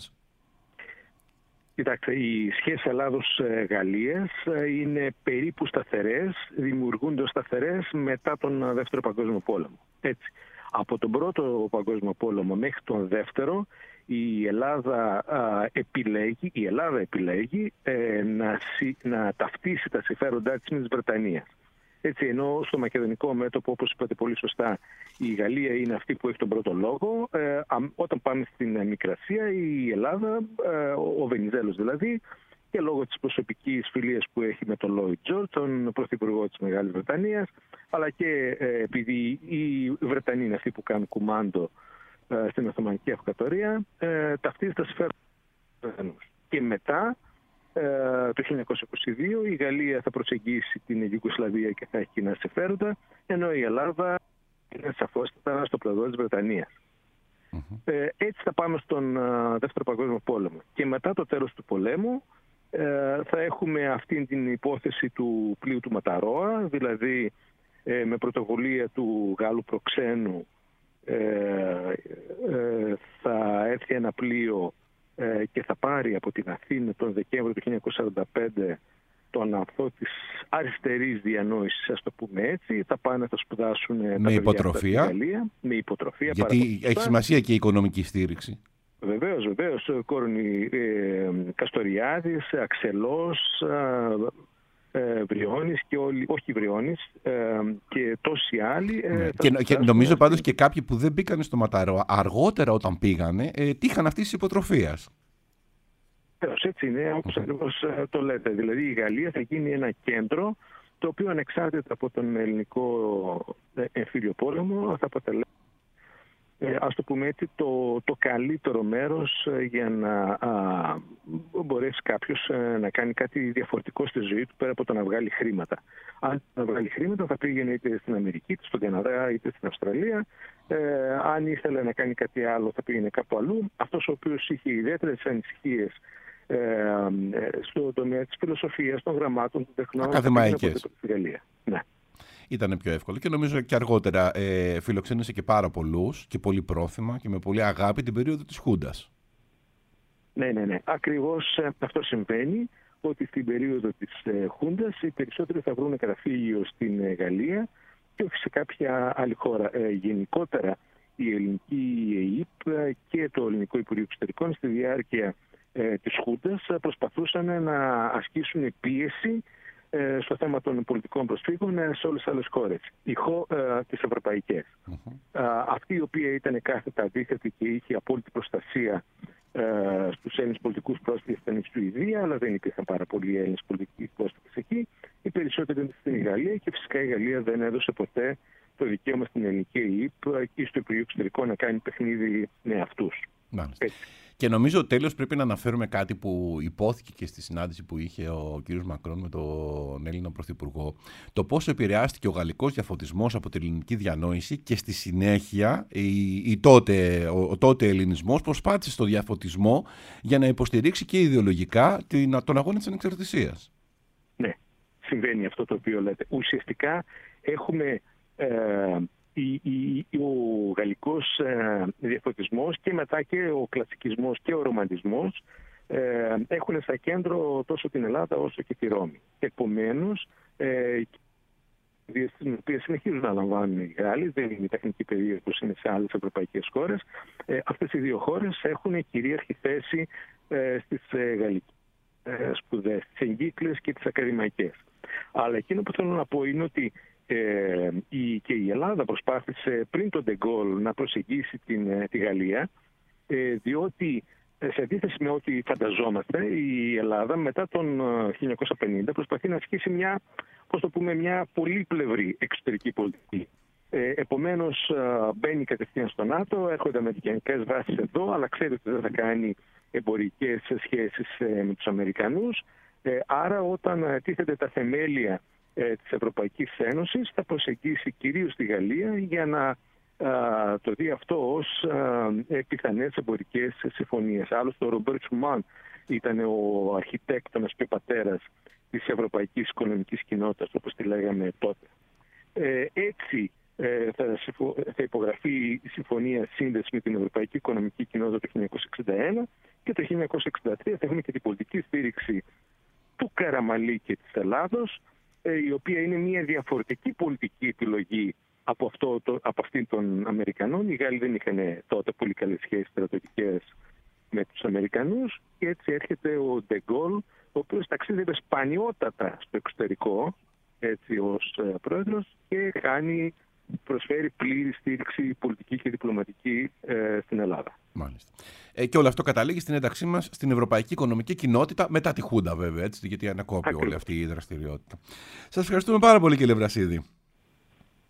[SPEAKER 21] Κοιτάξτε, οι σχέσεις Ελλάδος-Γαλλίας είναι περίπου σταθερές, δημιουργούνται σταθερές μετά τον Δεύτερο Παγκόσμιο Πόλεμο. Έτσι, από τον Πρώτο Παγκόσμιο Πόλεμο μέχρι τον Δεύτερο, η Ελλάδα α, επιλέγει, η Ελλάδα επιλέγει ε, να, να ταυτίσει τα συμφέροντά της με της Βρετανίας. Έτσι, ενώ στο μακεδονικό μέτωπο, όπως είπατε πολύ σωστά, η Γαλλία είναι αυτή που έχει τον πρώτο λόγο. Ε, όταν πάμε στην Μικρασία, η Ελλάδα, ε, ο Βενιζέλος δηλαδή, και λόγω της προσωπικής φιλίας που έχει με τον Λόιντ Τζορτζ, τον πρωθυπουργό της Μεγάλης Βρετανίας, αλλά και ε, επειδή οι Βρετανοί είναι αυτοί που κάνουν κουμάντο ε, στην Οθωμανική Αυτοκρατορία, ε, ταυτίζει τα συμφέροντα. Και μετά, το χίλια χίλια εννιακόσια είκοσι δύο η Γαλλία θα προσεγγίσει την Ιουγκοσλαβία και θα έχει κοινά συμφέροντα, ενώ η Ελλάδα είναι σαφώς στο πλευρό της Βρετανίας. Mm-hmm. Ε, έτσι θα πάμε στον α, Δεύτερο Παγκόσμιο Πόλεμο. Και μετά το τέλος του πολέμου ε, θα έχουμε αυτή την υπόθεση του πλοίου του Ματαρόα, δηλαδή ε, με πρωτοβουλία του Γάλλου προξένου ε, ε, θα έρθει ένα πλοίο ε, και θα πάρει από την Αθήνα τον Δεκέμβριο του χίλια εννιακόσια σαράντα πέντε τον αυτό της αριστερής διανόησης, ας το πούμε έτσι. Θα πάνε, θα σπουδάσουν
[SPEAKER 1] με υποτροφία.
[SPEAKER 21] Γαλλία, με υποτροφία.
[SPEAKER 1] Γιατί έχει σημασία και η οικονομική στήριξη.
[SPEAKER 21] Βεβαίως, βεβαίως. Κόρνη ε, Καστοριάδης, Αξελός, ε, ε, Βριώνης και όλοι, όχι Βριώνης, ε, και τόσοι άλλοι. Ε,
[SPEAKER 1] ναι. και, και νομίζω αυτή... πάντως και κάποιοι που δεν μπήκαν στο Ματαρόα, αργότερα όταν πήγανε, ε, τύχαν αυτής της υποτροφίας.
[SPEAKER 21] Έτσι είναι, όπως ακριβώς το λέτε. Δηλαδή η Γαλλία θα γίνει ένα κέντρο το οποίο ανεξάρτητα από τον ελληνικό εμφύλιο πόλεμο θα αποτελέσει, ε, ας το πούμε έτσι, το, το καλύτερο μέρος για να α, μπορέσει κάποιος να κάνει κάτι διαφορετικό στη ζωή του πέρα από το να βγάλει χρήματα. Αν να βγάλει χρήματα θα πήγαινε είτε στην Αμερική, είτε στον Καναδά, είτε στην Αυστραλία. Ε, αν ήθελε να κάνει κάτι άλλο θα πήγαινε κάπου αλλού. Αυτός ο οποίος είχε ιδιαίτερες ανησυχίες Ε, στο τομέα της φιλοσοφίας, των γραμμάτων, των τεχνών.
[SPEAKER 1] Ακαδημαϊκές.
[SPEAKER 21] Ναι.
[SPEAKER 1] Ήταν πιο εύκολο και νομίζω και αργότερα ε, φιλοξένησε και πάρα πολλούς και πολύ πρόθυμα και με πολύ αγάπη την περίοδο της Χούντας.
[SPEAKER 21] Ναι, ναι, ναι. Ακριβώς αυτό συμβαίνει, ότι στην περίοδο της ε, Χούντας οι περισσότεροι θα βρουν καταφύγιο στην ε, Γαλλία και όχι σε κάποια άλλη χώρα. Ε, γενικότερα η ελληνική ΕΕΠ και το ελληνικό Υπουργείο Εξωτερικών στη διάρκεια ε, της Χούντας προσπαθούσαν να ασκήσουν πίεση ε, στο θέμα των πολιτικών προσφύγων ε, σε όλες τις άλλες χώρες, οι χω, ε, τις ευρωπαϊκές. Mm-hmm. Ε, αυτή η οποία ήταν κάθετα αντίθετη και είχε απόλυτη προστασία ε, στους Έλληνες πολιτικούς πρόσφυγες ήταν η Σουηδία, αλλά δεν υπήρχαν πάρα πολλοί Έλληνες πολιτικοί πρόσφυγες εκεί. Οι περισσότεροι ήταν στην Γαλλία και φυσικά η Γαλλία δεν έδωσε ποτέ το δικαίωμα στην ελληνική ΕΕΠ και στο Υπουργείο Εξωτερικών να κάνει παιχνίδι με αυτούς.
[SPEAKER 1] Και νομίζω τέλος πρέπει να αναφέρουμε κάτι που υπόθηκε και στη συνάντηση που είχε ο κ. Μακρόν με τον Έλληνα Πρωθυπουργό, το πόσο επηρεάστηκε ο γαλλικός διαφωτισμός από την ελληνική διανόηση και στη συνέχεια η, η τότε, ο, ο τότε ελληνισμός προσπάθησε στο διαφωτισμό για να υποστηρίξει και ιδεολογικά την, τον αγώνα της ανεξαρτησίας.
[SPEAKER 21] Ναι, συμβαίνει αυτό το οποίο λέτε. Ουσιαστικά έχουμε... Ε, η, η, ο γαλλικός ε, διαφωτισμός και μετά και ο κλασικισμός και ο ρομαντισμός ε, έχουν στα κέντρο τόσο την Ελλάδα όσο και τη Ρώμη. Επομένως, ε, τις οποίες συνεχίζουν να λαμβάνουν οι Γάλλοι, δεν είναι η τεχνική παιδεία που είναι σε άλλες ευρωπαϊκές χώρες, ε, αυτές οι δύο χώρες έχουν κυρίαρχη θέση ε, στις ε, γαλλικές ε, σπουδές, τις εγκύκλες και τις ακαδημαϊκές. Αλλά εκείνο που θέλω να πω είναι ότι Ε, η, και η Ελλάδα προσπάθησε πριν τον Ντεγκόλ να προσεγγίσει την, τη Γαλλία, ε, διότι σε αντίθεση με ό,τι φανταζόμαστε, η Ελλάδα μετά τον χίλια εννιακόσια πενήντα προσπαθεί να ασκήσει μια, πώς το πούμε, μια πολύπλευρη εξωτερική πολιτική. Ε, επομένως μπαίνει κατευθείαν στο ΝΑΤΟ, έρχονται αμερικανικές βάσεις εδώ, αλλά ξέρει ότι δεν θα κάνει εμπορικές σχέσεις ε, με τους Αμερικανούς. Ε, άρα όταν τίθεται τα θεμέλια της Ευρωπαϊκής Ένωσης θα προσεγγίσει κυρίως τη Γαλλία για να α, το δει αυτό ως α, πιθανές εμπορικές συμφωνίες. Άλλωστε ο Ρομπέρτ Σουμάν ήταν ο αρχιτέκτονας και πατέρας της Ευρωπαϊκής Οικονομικής Κοινότητας, όπως τη λέγαμε τότε. Ε, έτσι ε, θα, θα υπογραφεί η Συμφωνία Σύνδεση με την Ευρωπαϊκή Οικονομική Κοινότητα το χίλια εννιακόσια εξήντα ένα και το χίλια εννιακόσια εξήντα τρία θα έχουμε και την πολιτική στήριξη του Καραμαλή και της Ελλάδος, η οποία είναι μια διαφορετική πολιτική επιλογή από, αυτό, το, από αυτήν των Αμερικανών. Οι Γάλλοι δεν είχαν τότε πολύ καλές σχέσεις στρατιωτικές με τους Αμερικανούς και έτσι έρχεται ο Ντεγκόλ, ο οποίος ταξίδευε σπανιότατα στο εξωτερικό έτσι ως πρόεδρος και κάνει, προσφέρει πλήρη στήριξη πολιτική και διπλωματική ε, στην Ελλάδα.
[SPEAKER 1] Μάλιστα. Ε, και όλο αυτό καταλήγει στην ένταξή μας στην Ευρωπαϊκή Οικονομική Κοινότητα μετά τη Χούντα, βέβαια, έτσι, γιατί ανακόπτει όλη αυτή η δραστηριότητα. Σας ευχαριστούμε πάρα πολύ, κύριε Βρασίδη.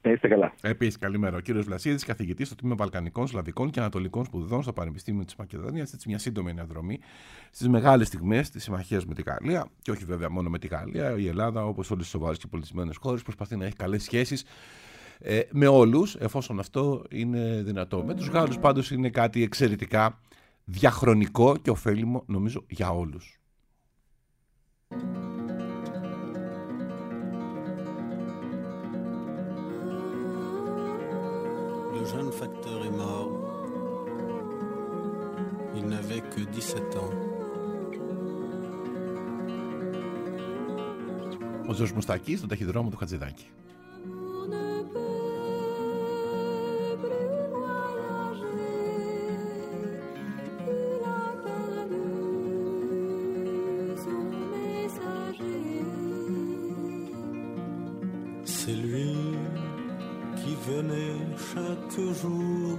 [SPEAKER 21] Να είστε καλά.
[SPEAKER 1] Επίσης, καλημέρα. Ο κύριος Βλασίδης, καθηγητής στο Τμήμα Βαλκανικών, Σλαβικών και Ανατολικών Σπουδών στο Πανεπιστήμιο της Μακεδονίας. Έτσι, μια σύντομη αναδρομή στις μεγάλες στιγμές της συμμαχίας με τη Γαλλία. Και όχι βέβαια μόνο με τη Γαλλία. Η Ελλάδα, όπως όλες τις σοβαρές και πολιτισμένες χώρες, προσπαθεί να έχει καλές σχέσεις ε, με όλους, εφόσον αυτό είναι δυνατό. Με τους Γάλλους πάντως είναι κάτι εξαιρετικά διαχρονικό και ωφέλιμο, νομίζω, για όλους.
[SPEAKER 3] Le jeune facteur est mort. Il n'avait que dix-sept ans.
[SPEAKER 1] Ο Ζόρις Μουστακής στον ταχυδρόμο του Χατζηδάκη.
[SPEAKER 3] C'est lui qui venait chaque jour,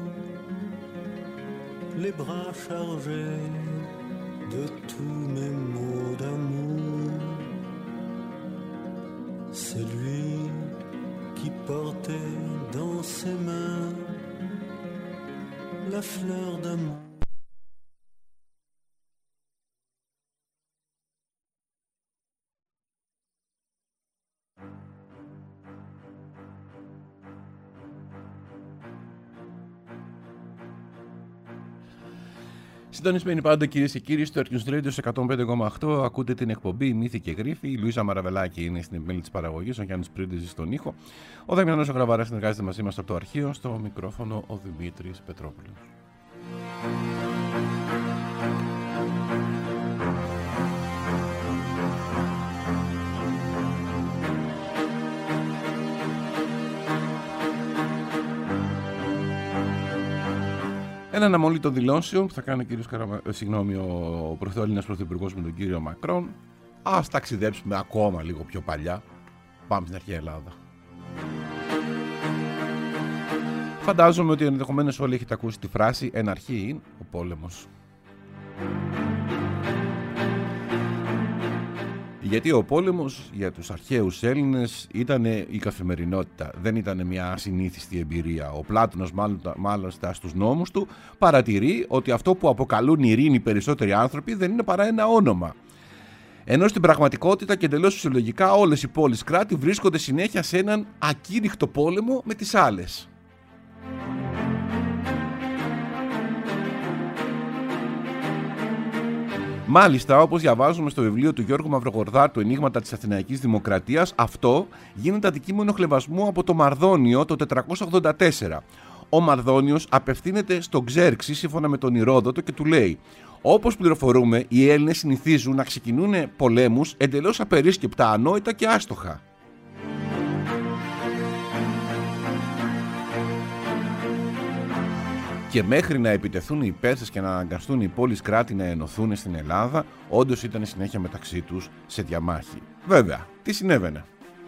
[SPEAKER 3] les bras chargés de tous mes mots d'amour. C'est lui qui portait dans ses mains la fleur d'amour.
[SPEAKER 1] Συντονισμένοι πάντα, κυρίες και κύριοι, στο Earth News Radio εκατόν πέντε κόμμα οκτώ. Ακούτε την εκπομπή Μύθοι και Γρίφοι. Η Λουίζα Μαραβελάκη είναι στην επιμέλεια της παραγωγής, ο Γιάννης Πρίντεζης στον ήχο. Ο Δαμιανός ο Γραβαράς συνεργάζεται μαζί μας από το αρχείο. Στο μικρόφωνο ο Δημήτρης Πετρόπουλος. Ένα αναμονή των δηλώσεων που θα κάνει ο, κύριος Καραμα... Συγγνώμη, ο πρωτοέλληνας πρωθυπουργός με τον κύριο Μακρόν. Ας ταξιδέψουμε ακόμα λίγο πιο παλιά. Πάμε στην αρχαία Ελλάδα. Φαντάζομαι ότι ενδεχομένως όλοι έχετε ακούσει τη φράση «εν αρχή ο πόλεμος». Γιατί ο πόλεμος για τους αρχαίους Έλληνες ήταν η καθημερινότητα, δεν ήταν μια ασυνήθιστη εμπειρία. Ο Πλάτωνος μάλιστα στους νόμους του παρατηρεί ότι αυτό που αποκαλούν ειρήνη οι περισσότεροι άνθρωποι δεν είναι παρά ένα όνομα. Ενώ στην πραγματικότητα και εντελώς φυσιολογικά όλες οι πόλεις κράτη βρίσκονται συνέχεια σε έναν ακήρυχτο πόλεμο με τις άλλες. Μάλιστα, όπως διαβάζουμε στο βιβλίο του Γιώργου Μαυρογορδάτου «Ενίγματα της Αθηναϊκής Δημοκρατίας», αυτό γίνεται αντικείμενο χλευασμού από το Μαρδόνιο το τετρακόσια ογδόντα τέσσερα. Ο Μαρδόνιος απευθύνεται στον Ξέρξη σύμφωνα με τον Ηρόδοτο και του λέει: «Όπως πληροφορούμε, οι Έλληνες συνηθίζουν να ξεκινούν πολέμους εντελώς απερίσκεπτα, ανόητα και άστοχα». Και μέχρι να επιτεθούν οι Πέρσες και να αναγκαστούν οι πόλεις κράτη να ενωθούν στην Ελλάδα, όντως ήταν συνέχεια μεταξύ τους σε διαμάχη. Βέβαια, τι συνέβαινε?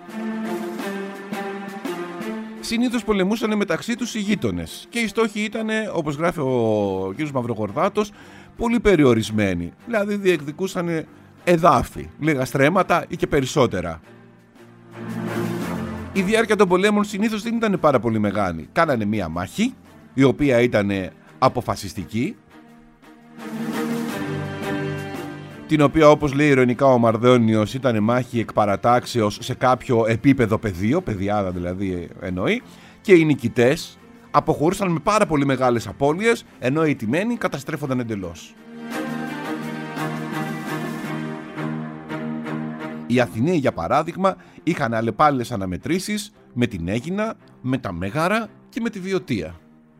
[SPEAKER 1] Συνήθως πολεμούσαν μεταξύ τους οι γείτονες και οι στόχοι ήταν, όπως γράφει ο κ. Μαυρογορδάτος, πολύ περιορισμένοι. Δηλαδή διεκδικούσαν εδάφη, λίγα στρέμματα ή και περισσότερα. Η διάρκεια των πολέμων συνήθως δεν ήταν πάρα πολύ μεγάλη. Κάνανε μία μάχη, η οποία ήταν αποφασιστική, την οποία, όπως λέει ειρωνικά ο Μαρδόνιος, ήταν μάχη εκ παρατάξεως σε κάποιο επίπεδο πεδίο, παιδιάδα δηλαδή εννοεί, και οι νικητές αποχωρούσαν με πάρα πολύ μεγάλες απώλειες, ενώ οι τιμένοι καταστρέφονταν εντελώς. Οι Αθηναίοι, για παράδειγμα, είχαν αλλεπάλληλες αναμετρήσεις με την Αίγινα, με τα Μέγαρα και με τη Βιωτία.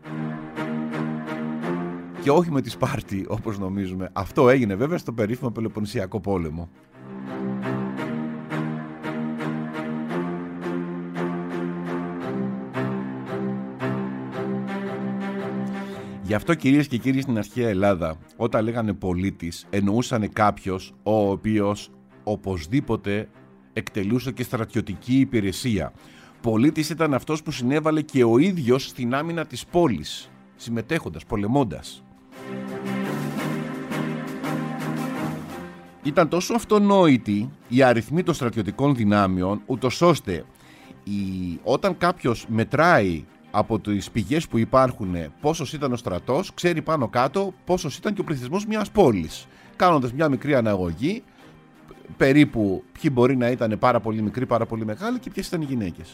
[SPEAKER 1] Και όχι με τη Σπάρτη, όπως νομίζουμε. Αυτό έγινε βέβαια στο περίφημο Πελοποννησιακό πόλεμο. Γι' αυτό, κυρίες και κύριοι, στην αρχαία Ελλάδα, όταν λέγανε πολίτης, εννοούσαν κάποιος ο οποίος οπωσδήποτε εκτελούσε και στρατιωτική υπηρεσία. Πολίτης ήταν αυτός που συνέβαλε και ο ίδιος στην άμυνα της πόλης, συμμετέχοντας, πολεμώντας. Ήταν τόσο αυτονόητη η αριθμή των στρατιωτικών δυνάμεων, ούτως ώστε η... όταν κάποιος μετράει από τις πηγές που υπάρχουν πόσος ήταν ο στρατός, ξέρει πάνω κάτω πόσος ήταν και ο πληθυσμός μιας πόλης. Κάνοντας μια μικρή αναγωγή, περίπου ποιοι μπορεί να ήταν πάρα πολύ μικροί, πάρα πολύ μεγάλοι και ποιες ήταν οι γυναίκες.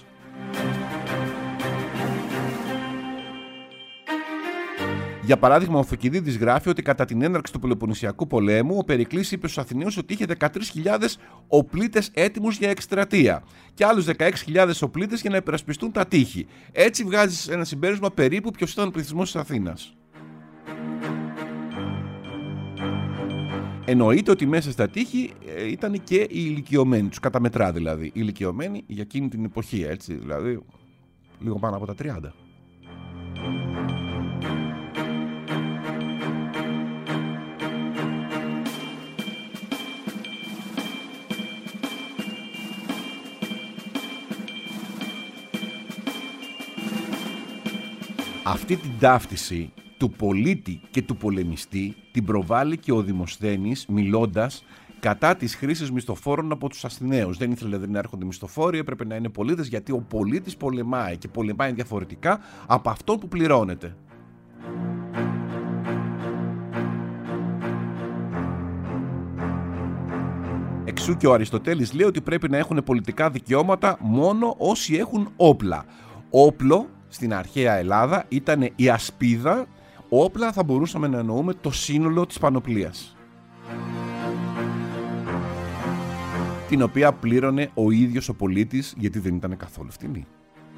[SPEAKER 1] Για παράδειγμα, ο Θοκιδίδης γράφει ότι κατά την έναρξη του Πελοποννησιακού πολέμου ο Περικλής είπε στους Αθηναίους ότι είχε δεκατρείς χιλιάδες οπλίτες έτοιμους για εκστρατεία και άλλους δεκαέξι χιλιάδες οπλίτες για να υπερασπιστούν τα τείχη. Έτσι βγάζει ένα συμπέρασμα περίπου ποιος ήταν ο πληθυσμός της Αθήνας. Εννοείται ότι μέσα στα τείχη ε, ήταν και οι ηλικιωμένοι, τους καταμετρά δηλαδή. Οι ηλικιωμένοι για εκείνη την εποχή, έτσι, δηλαδή λίγο πάνω από τα τριάντα. Αυτή την ταύτιση του πολίτη και του πολεμιστή την προβάλλει και ο Δημοσθένης μιλώντας κατά της χρήσης μισθοφόρων από τους Αθηναίους. Δεν ήθελε δηλαδή να έρχονται μισθοφόροι, έπρεπε να είναι πολίτες, γιατί ο πολίτης πολεμάει και πολεμάει διαφορετικά από αυτόν που πληρώνεται. Εξού και ο Αριστοτέλης λέει ότι πρέπει να έχουν πολιτικά δικαιώματα μόνο όσοι έχουν όπλα. Όπλο στην αρχαία Ελλάδα ήταν η ασπίδα, όπλα θα μπορούσαμε να εννοούμε το σύνολο της πανοπλίας, την οποία πλήρωνε ο ίδιος ο πολίτης, γιατί δεν ήταν καθόλου φτηνή.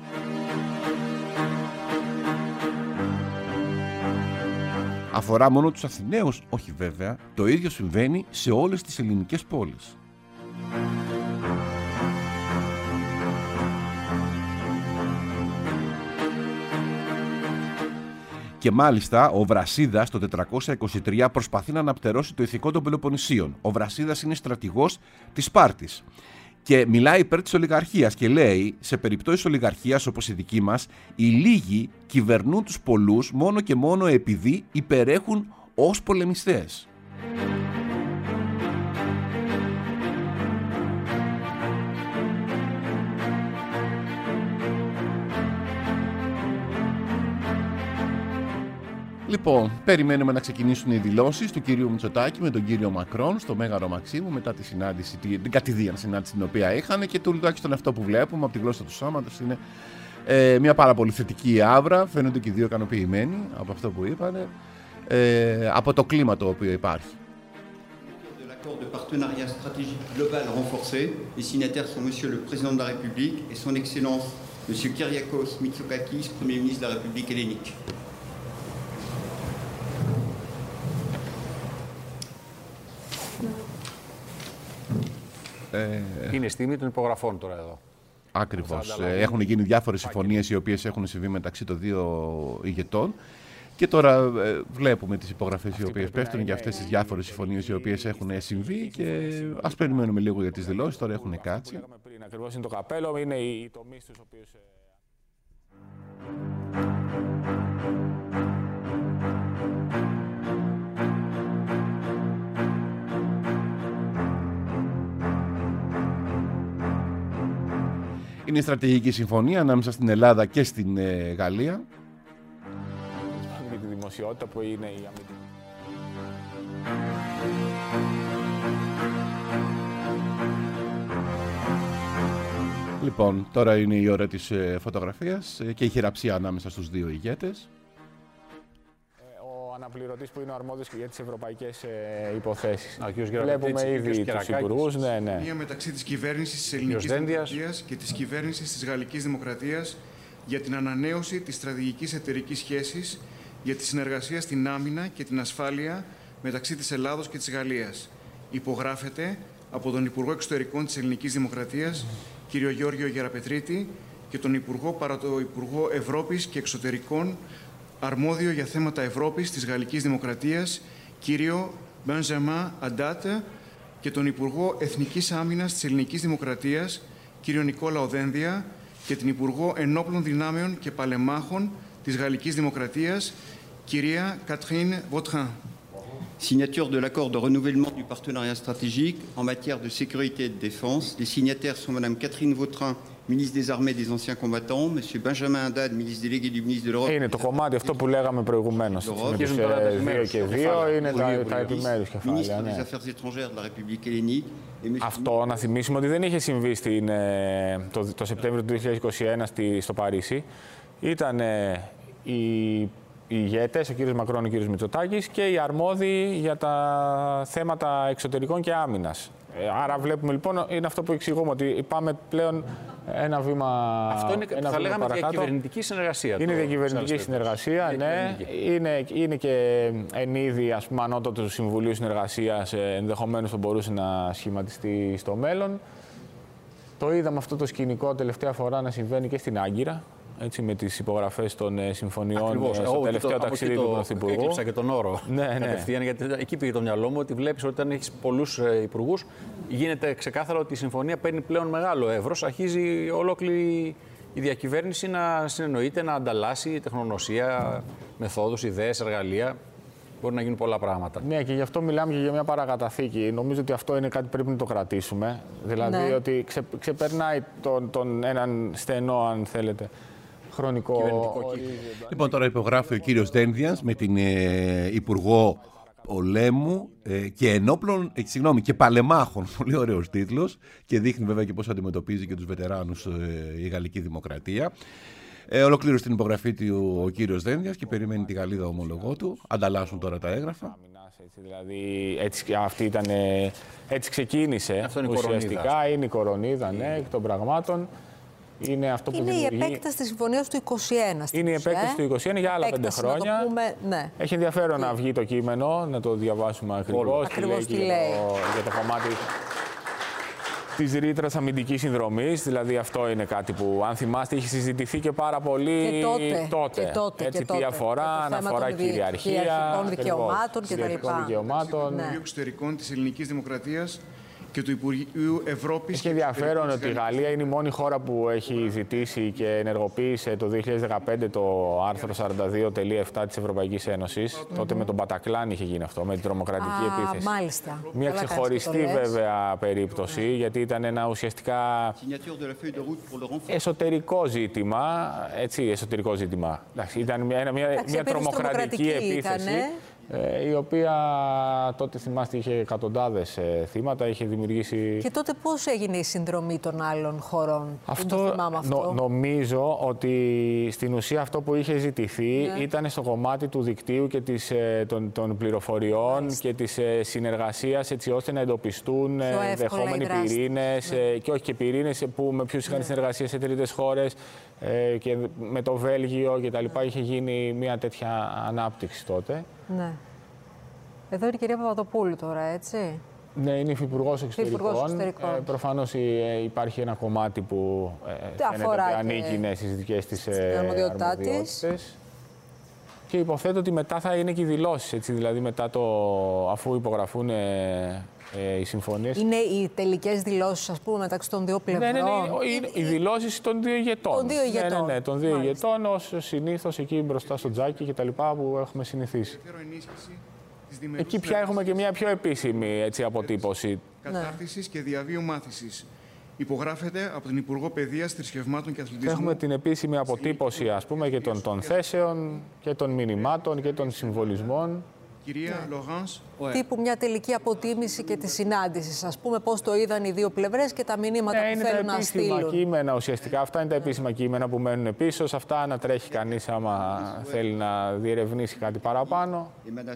[SPEAKER 1] Αφορά μόνο τους Αθηναίους? Όχι βέβαια, το ίδιο συμβαίνει σε όλες τις ελληνικές πόλεις. Και μάλιστα ο Βρασίδας το τετρακόσια είκοσι τρία προσπαθεί να αναπτερώσει το ηθικό των Πελοποννησίων. Ο Βρασίδας είναι στρατηγός της Σπάρτης και μιλάει υπέρ της ολιγαρχίας και λέει, σε περιπτώσεις ολιγαρχίας όπως η δική μας, οι λίγοι κυβερνούν τους πολλούς μόνο και μόνο επειδή υπερέχουν ως πολεμιστές. Λοιπόν, περιμένουμε να ξεκινήσουν οι δηλώσεις του κυρίου Μητσοτάκη με τον κύριο Μακρόν στο Μέγαρο Μαξίμου μετά τη συνάντηση, την κατηδίαν συνάντηση την οποία είχαν, και τουλάχιστον αυτό που βλέπουμε από τη γλώσσα του σώματος είναι ε, μια πάρα πολύ θετική άβρα. Φαίνονται και οι δύο ικανοποιημένοι από αυτό που είπαν, ε, από το κλίμα το οποίο υπάρχει.
[SPEAKER 2] L'accord de partenariat stratégique global renforcé, les signataires sont Monsieur le Président de la République et Son Excellence Monsieur Kyriakos Mitsotakis, Premier ministre de la République hellénique.
[SPEAKER 22] Ε, είναι στιγμή των υπογραφών τώρα εδώ.
[SPEAKER 1] Ακριβώς. Ε, έχουν γίνει διάφορες συμφωνίες οι οποίες έχουν συμβεί μεταξύ των δύο ηγετών και τώρα ε, βλέπουμε τις υπογραφές οι οποίες πέφτουν για αυτές τις διάφορες συμφωνίες οι οποίες έχουν συμβεί και ας περιμένουμε λίγο για τις δηλώσεις. Τώρα έχουν κάτσει.
[SPEAKER 22] Ακριβώς είναι το καπέλο, είναι οι τομείς τους οποίους...
[SPEAKER 1] Είναι η στρατηγική συμφωνία ανάμεσα στην Ελλάδα και στην ε, Γαλλία.
[SPEAKER 22] Με τη δημοσιότητα που είναι η αμυντική.
[SPEAKER 1] Λοιπόν, τώρα είναι η ώρα της ε, φωτογραφίας ε, και η χειραψία ανάμεσα στους δύο ηγέτες.
[SPEAKER 22] Ο αναπληρωτής που είναι ο αρμόδιος για τις ευρωπαϊκές ε, υποθέσεις. Α, βλέπουμε ήδη τους υπουργούς. Ναι, ναι.
[SPEAKER 23] Μία μεταξύ της κυβέρνησης της Ελληνικής Δημοκρατίας και της κυβέρνησης της Γαλλικής Δημοκρατίας για την ανανέωση της στρατηγικής εταιρικής σχέσης για τη συνεργασία στην άμυνα και την ασφάλεια μεταξύ της Ελλάδος και της Γαλλίας. Υπογράφεται από τον Υπουργό Εξωτερικών της Ελληνικής Δημοκρατίας, κ. Γιώργιο Γεραπετρίτη, και τον Υπουργό παρά το Υπουργό Ευρώπης και Εξωτερικών, αρμόδιο για θέματα Ευρώπης της Γαλλικής Δημοκρατίας, κύριο Μπενζαμά Αντάτε, και τον Υπουργό Εθνικής Άμυνας της Ελληνικής Δημοκρατίας, κύριο Νικόλα Οδένδια, και την Υπουργό Ενόπλων Δυνάμεων και Παλεμάχων της Γαλλικής Δημοκρατίας, κυρία Κατρίν Βοτράν.
[SPEAKER 2] Signature de l'accord de renouvellement du partenariat stratégique en matière de sécurité et de défense. Les signataires sont Madame Catherine Vautrin ministre des Armées des Anciens Combattants, M. Benjamin Haddad, ministre délégué du ministre de l'Europe.
[SPEAKER 22] Είναι το κομμάτι αυτό που λέγαμε προηγουμένως. Με τους δύο και δύο είναι τα, τα επιμέρους κεφάλαια. Ναι. Αυτό να θυμίσουμε ότι δεν είχε συμβεί στην, το, το Σεπτέμβριο του δύο χιλιάδες είκοσι ένα στη, στο Παρίσι. Ήταν οι, οι ηγέτες, ο κύριος Μακρόν, ο κύριος Μητσοτάκης και οι αρμόδιοι για τα θέματα εξωτερικών και άμυνας. Άρα βλέπουμε λοιπόν, είναι αυτό που εξηγούμε, ότι πάμε πλέον ένα βήμα
[SPEAKER 4] αυτό είναι,
[SPEAKER 22] ένα
[SPEAKER 4] θα
[SPEAKER 22] βήμα
[SPEAKER 4] λέγαμε,
[SPEAKER 22] παρακάτω.
[SPEAKER 4] διακυβερνητική συνεργασία.
[SPEAKER 22] Είναι διακυβερνητική συνεργασία, ναι. Είναι, είναι και εν είδη, ας πούμε, ανώτατου Συμβουλίου Συνεργασίας, ενδεχομένως θα μπορούσε να σχηματιστεί στο μέλλον. Το είδαμε αυτό το σκηνικό τελευταία φορά να συμβαίνει και στην Άγκυρα. Έτσι, με τις υπογραφές των ε, συμφωνιών. Ακριβώς. Στο Εγώ, τελευταίο το, ταξίδι του Πρωθυπουργού.
[SPEAKER 4] Έκλειψα και τον όρο.
[SPEAKER 22] Ναι, ναι.
[SPEAKER 4] Κατευθείαν, γιατί εκεί πήγε το μυαλό μου, ότι βλέπεις ότι όταν έχεις πολλούς ε, υπουργούς, γίνεται ξεκάθαρο ότι η συμφωνία παίρνει πλέον μεγάλο εύρος. Αρχίζει ολόκληρη η διακυβέρνηση να συνεννοείται, να ανταλλάσσει τεχνογνωσία, μεθόδους, ιδέες, εργαλεία. Μπορεί να γίνουν πολλά πράγματα.
[SPEAKER 22] Ναι, και γι' αυτό μιλάμε και για μια παρακαταθήκη. Νομίζω ότι αυτό είναι κάτι που πρέπει να το κρατήσουμε. Δηλαδή ναι. ότι ξε, ξεπερνάει τον, τον έναν στενό, αν θέλετε, χρονικό.
[SPEAKER 1] Λοιπόν, τώρα υπογράφει ο κύριος Δένδιας με την ε, Υπουργό Πολέμου ε, και Ενόπλων, ε, συγγνώμη, και Παλεμάχων. Πολύ ωραίος τίτλος και δείχνει βέβαια και πώς αντιμετωπίζει και τους βετεράνους ε, η Γαλλική Δημοκρατία. Ε, ολοκλήρωσε την υπογραφή του ο κύριος Δένδιας και περιμένει τη Γαλλίδα ομολογό του. Ανταλλάσσουν τώρα τα έγγραφα.
[SPEAKER 22] Έτσι, δηλαδή, έτσι, αυτή ήταν, έτσι ξεκίνησε.
[SPEAKER 4] Αυτό είναι
[SPEAKER 22] ουσιαστικά.
[SPEAKER 4] Κορονίδα.
[SPEAKER 22] Είναι η κορονίδα, ναι, εκ των πραγμάτων. Είναι, αυτό που
[SPEAKER 5] είναι
[SPEAKER 22] δημιουργεί...
[SPEAKER 5] η επέκταση της συμφωνίας του είκοσι ένα.
[SPEAKER 22] Είναι η επέκταση
[SPEAKER 5] ε?
[SPEAKER 22] του είκοσι ένα για άλλα πέντε χρόνια.
[SPEAKER 5] Να το πούμε, ναι.
[SPEAKER 22] Έχει ενδιαφέρον να βγει το κείμενο, να το διαβάσουμε ακριβώς.
[SPEAKER 5] Ακριβώς τι λέει.
[SPEAKER 22] Για το, για το κομμάτι της ρήτρας αμυντικής συνδρομής. Δηλαδή αυτό είναι κάτι που, αν θυμάστε, είχε συζητηθεί και πάρα πολύ
[SPEAKER 5] και τότε.
[SPEAKER 22] τότε.
[SPEAKER 5] Και τότε
[SPEAKER 22] Έτσι,
[SPEAKER 5] και τότε.
[SPEAKER 22] τι αφορά, αναφορά κυριαρχία,
[SPEAKER 5] κυριαρχικών δικαιωμάτων κτλ.
[SPEAKER 23] Του Υπουργείου Εξωτερικών της Ελληνικής Δημοκρατίας και του Υπουργείου Ευρώπης.
[SPEAKER 22] Έχει ενδιαφέρον ότι η Γαλλία είναι η μόνη χώρα που έχει ζητήσει και ενεργοποίησε το δύο χιλιάδες δεκαπέντε το άρθρο σαράντα δύο τελεία επτά της Ευρωπαϊκής Ένωσης. Mm-hmm. Τότε με τον Μπατακλάν είχε γίνει αυτό, με την τρομοκρατική
[SPEAKER 5] ah,
[SPEAKER 22] επίθεση.
[SPEAKER 5] Μάλιστα.
[SPEAKER 22] Μια
[SPEAKER 5] Καλά
[SPEAKER 22] ξεχωριστή βέβαια περίπτωση, yeah. γιατί ήταν ένα ουσιαστικά εσωτερικό ζήτημα. Έτσι, εσωτερικό ζήτημα. Ήταν μια, μια, μια, μια τρομοκρατική επίθεση. Ήτανε. η οποία τότε, θυμάστε, είχε εκατοντάδες θύματα, είχε δημιουργήσει...
[SPEAKER 5] Και τότε πώς έγινε η συνδρομή των άλλων χωρών?
[SPEAKER 22] Αυτό,
[SPEAKER 5] το θυμάμαι αυτό.
[SPEAKER 22] Νο, νομίζω ότι στην ουσία αυτό που είχε ζητηθεί ναι. ήταν στο κομμάτι του δικτύου και της, των, των πληροφοριών Μάλιστα. και της συνεργασίας, έτσι ώστε να εντοπιστούν ενδεχόμενοι πυρήνες ναι. και όχι και πυρήνες που, με ποιους είχαν ναι. συνεργασία σε τρίτες χώρες και με το Βέλγιο και τα λοιπά. Είχε γίνει μια τέτοια ανάπτυξη τότε.
[SPEAKER 5] Ναι. Εδώ είναι η κυρία Παπαδοπούλου τώρα, έτσι.
[SPEAKER 22] Ναι, είναι υφυπουργός εξωτερικών.
[SPEAKER 5] εξωτερικών.
[SPEAKER 22] Ε, προφανώς ε, υπάρχει ένα κομμάτι που ε, φαίνεται ότι ανήκει ναι, στις δικές της ε, αρμοδιότητες. Και υποθέτω ότι μετά θα είναι και οι δηλώσεις, έτσι, δηλαδή μετά το, αφού υπογραφούν ε, ε, οι συμφωνίες.
[SPEAKER 5] Είναι οι τελικές δηλώσεις, ας πούμε, μεταξύ των δύο πλευρών.
[SPEAKER 22] Ναι, ναι, ναι, είναι οι δηλώσεις των δύο ηγετών.
[SPEAKER 5] Των δύο ηγετών.
[SPEAKER 22] Ναι, ναι, ναι, των δύο ηγετών, ως συνήθως εκεί μπροστά στο τζάκι και τα λοιπά που έχουμε συνηθίσει. Εκεί πια έχουμε και μια πιο επίσημη έτσι, αποτύπωση.
[SPEAKER 23] Κατάρτισης και διαβίου μάθησης. Υπογράφεται από την Υπουργό Παιδείας, Θρησκευμάτων και Αθλητισμού.
[SPEAKER 22] Έχουμε την επίσημη αποτύπωση, ας πούμε, και των, των θέσεων και των μηνυμάτων και των συμβολισμών.
[SPEAKER 23] Κυρία Λογάνς.
[SPEAKER 5] Τύπου μια τελική αποτίμηση και τη συνάντηση. Ας πούμε, πώς το είδαν οι δύο πλευρές και τα μηνύματα
[SPEAKER 22] ε,
[SPEAKER 5] που θέλουν να στείλουν.
[SPEAKER 22] Είναι τα επίσημα κείμενα ουσιαστικά. Αυτά είναι τα επίσημα κείμενα που μένουν πίσω. Σε αυτά να τρέχει κανείς άμα θέλει να διερευνήσει κάτι παραπάνω.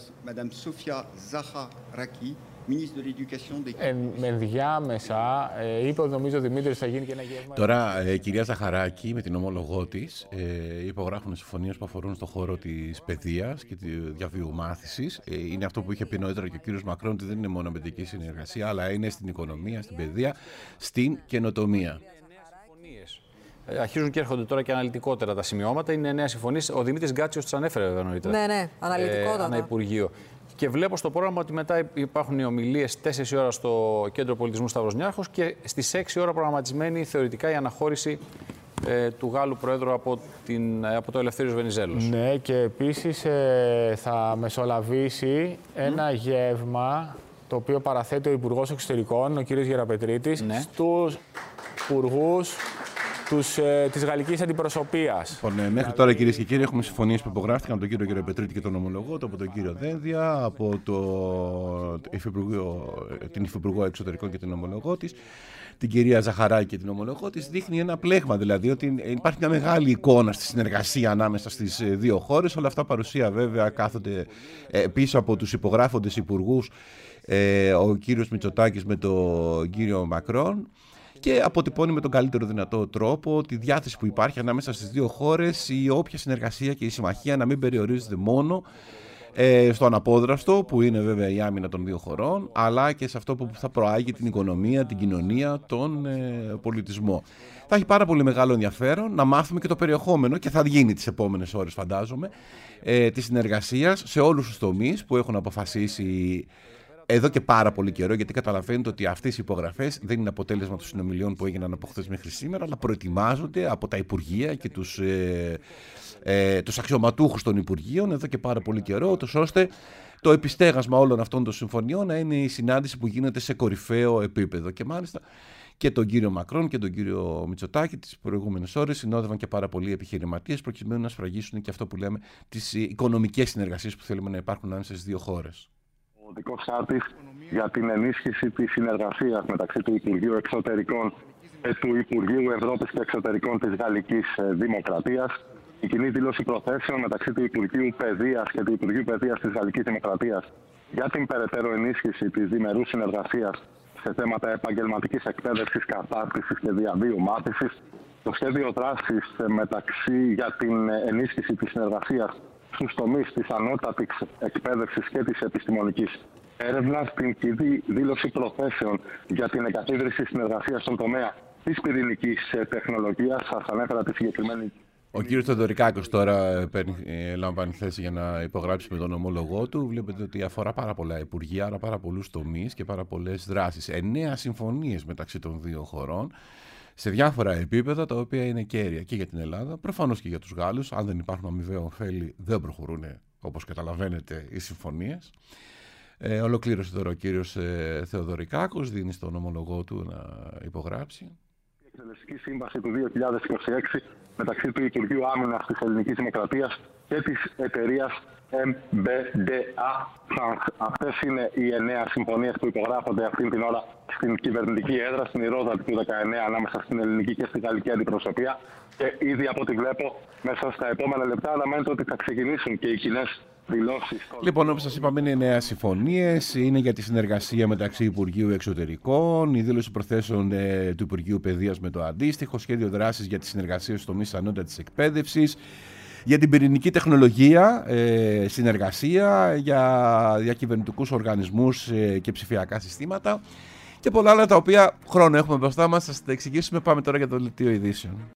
[SPEAKER 22] Ε, με ενδιάμεσα, ε, είπε νομίζω ο Δημήτρης θα γίνει και ένα γεύμα.
[SPEAKER 1] Τώρα, ε, κυρία Ζαχαράκη, με την ομόλογό της, ε, υπογράφουν συμφωνίες που αφορούν στον χώρο της παιδείας και της διαβίου μάθησης. Ε, είναι αυτό που είχε πει νωρίτερα και ο κύριος Μακρόν, ότι δεν είναι μόνο αμυντική συνεργασία, αλλά είναι στην οικονομία, στην παιδεία, στην καινοτομία.
[SPEAKER 4] Ε, αρχίζουν και έρχονται τώρα και αναλυτικότερα τα σημειώματα. Είναι νέα συμφωνίες. Ο Δημήτρης Γκάτσιος τις ανέφερε βέβαια νωρίτερα.
[SPEAKER 5] Ναι, ναι, αναλυτικότερα.
[SPEAKER 4] Ε, ανά Υπουργείο. Και βλέπω στο πρόγραμμα ότι μετά υπάρχουν οι ομιλίες τέσσερις η ώρα στο Κέντρο Πολιτισμού Σταύρος Νιάρχος και στις έξι η ώρα προγραμματισμένη θεωρητικά η αναχώρηση ε, του Γάλλου Προέδρου από, την, από το Ελευθέριος Βενιζέλος.
[SPEAKER 22] Ναι, και επίσης ε, θα μεσολαβήσει ένα mm. γεύμα το οποίο παραθέτει ο Υπουργός Εξωτερικών, ο κ. Γεραπετρίτης, ναι. στους υπουργούς τους, ε, της γαλλικής αντιπροσωπείας.
[SPEAKER 1] Λοιπόν, ε, μέχρι τώρα, κυρίες και κύριοι, έχουμε συμφωνίες που υπογράφηκαν από τον κύριο Γεροπετρίτη και τον ομολογό του, από τον κύριο Δένδια, από το, την Υφυπουργό Εξωτερικών και την ομολογό της, την κυρία Ζαχαράκη και την ομολογό της. Δείχνει ένα πλέγμα, δηλαδή ότι υπάρχει μια μεγάλη εικόνα στη συνεργασία ανάμεσα στις δύο χώρες. Όλα αυτά παρουσία βέβαια κάθονται ε, πίσω από τους υπογράφοντες υπουργούς, ε, ο κύριος Μητσοτάκης με τον κύριο Μακρόν, και αποτυπώνει με τον καλύτερο δυνατό τρόπο τη διάθεση που υπάρχει ανάμεσα στις δύο χώρες, η όποια συνεργασία και η συμμαχία να μην περιορίζεται μόνο ε, στο αναπόδραστο, που είναι βέβαια η άμυνα των δύο χωρών, αλλά και σε αυτό που θα προάγει την οικονομία, την κοινωνία, τον ε, πολιτισμό. Θα έχει πάρα πολύ μεγάλο ενδιαφέρον να μάθουμε και το περιεχόμενο, και θα γίνει τις επόμενες ώρες, φαντάζομαι, ε, της συνεργασίας σε όλους τους τομείς που έχουν αποφασίσει εδώ και πάρα πολύ καιρό, γιατί καταλαβαίνετε ότι αυτές οι υπογραφές δεν είναι αποτέλεσμα των συνομιλιών που έγιναν από χθες μέχρι σήμερα, αλλά προετοιμάζονται από τα Υπουργεία και τους, ε, ε, τους αξιωματούχους των Υπουργείων εδώ και πάρα πολύ καιρό, ώστε το επιστέγασμα όλων αυτών των συμφωνιών να είναι η συνάντηση που γίνεται σε κορυφαίο επίπεδο. Και μάλιστα και τον κύριο Μακρόν και τον κύριο Μητσοτάκη τις προηγούμενες ώρες συνόδευαν και πάρα πολλοί επιχειρηματίες, προκειμένου να σφραγίσουν και αυτό που λέμε τις οικονομικές συνεργασίες που θέλουμε να υπάρχουν ανάμεσα στις δύο χώρες.
[SPEAKER 6] Ο δικός χάρτης για την ενίσχυση της συνεργασίας μεταξύ του Υπουργείου Εξωτερικών και του Υπουργείου Ευρώπης και Εξωτερικών της Γαλλικής Δημοκρατίας. Η κοινή δήλωση προθέσεων μεταξύ του Υπουργείου Παιδείας και του Υπουργείου Παιδείας της Γαλλικής Δημοκρατίας για την περαιτέρω ενίσχυση της διμερούς συνεργασίας σε θέματα επαγγελματικής εκπαίδευσης, κατάρτισης και διαβίου μάθησης. Το σχέδιο δράσης μεταξύ για την ενίσχυση της συνεργασίας στους τομείς της ανώτατης εκπαίδευσης και της επιστημονικής έρευνας, την κοινή δήλωση προθέσεων για την εγκαθίδρυση συνεργασίας στον τομέα της πυρηνικής τεχνολογίας. Σας ανέφερα τη συγκεκριμένη.
[SPEAKER 1] Ο κύριος Θεοδωρικάκος τώρα παίρνει, λαμβάνει θέση για να υπογράψει με τον ομολογό του. Βλέπετε ότι αφορά πάρα πολλά υπουργεία, άρα πάρα πολλούς τομείς και πάρα πολλές δράσεις. Εννέα συμφωνίες μεταξύ των δύο χωρών, σε διάφορα επίπεδα, τα οποία είναι κέρια και για την Ελλάδα, προφανώς και για τους Γάλλους. Αν δεν υπάρχουν αμοιβαίο ωφέλη, δεν προχωρούν, όπως καταλαβαίνετε, οι συμφωνίες. Ε, ολοκλήρωσε τώρα ο κύριος ε, Θεοδωρικάκος, δίνει στον ομολογό του να υπογράψει.
[SPEAKER 6] Η Εκτελεστική Σύμβαση του δύο χιλιάδες είκοσι έξι μεταξύ του Υπουργείου Άμυνας της Ελληνικής Δημοκρατίας και της εταιρείας εμ μπι ντι έι. Αυτές είναι οι εννέα συμφωνίες που υπογράφονται αυτήν την ώρα στην κυβερνητική έδρα, στην Ηρώδατη του δεκαεννέα, ανάμεσα στην ελληνική και στη γαλλική αντιπροσωπεία. Και ήδη από ό,τι βλέπω, μέσα στα επόμενα λεπτά αναμένεται ότι θα ξεκινήσουν και οι κοινές δηλώσεις.
[SPEAKER 1] Λοιπόν, όπως σας είπαμε, είναι νέες συμφωνίες. Είναι για τη συνεργασία μεταξύ Υπουργείου Εξωτερικών, η δήλωση προθέσεων ε, του Υπουργείου Παιδείας με το αντίστοιχο, σχέδιο δράσης για τη συνεργασία στους τομείς ανώτατης εκπαίδευσης, για την πυρηνική τεχνολογία, ε, συνεργασία, για διακυβερνητικούς οργανισμούς ε, και ψηφιακά συστήματα και πολλά άλλα, τα οποία χρόνο έχουμε μπροστά μας. Θα σας τα εξηγήσουμε. Πάμε τώρα για το δελτίο ειδήσεων.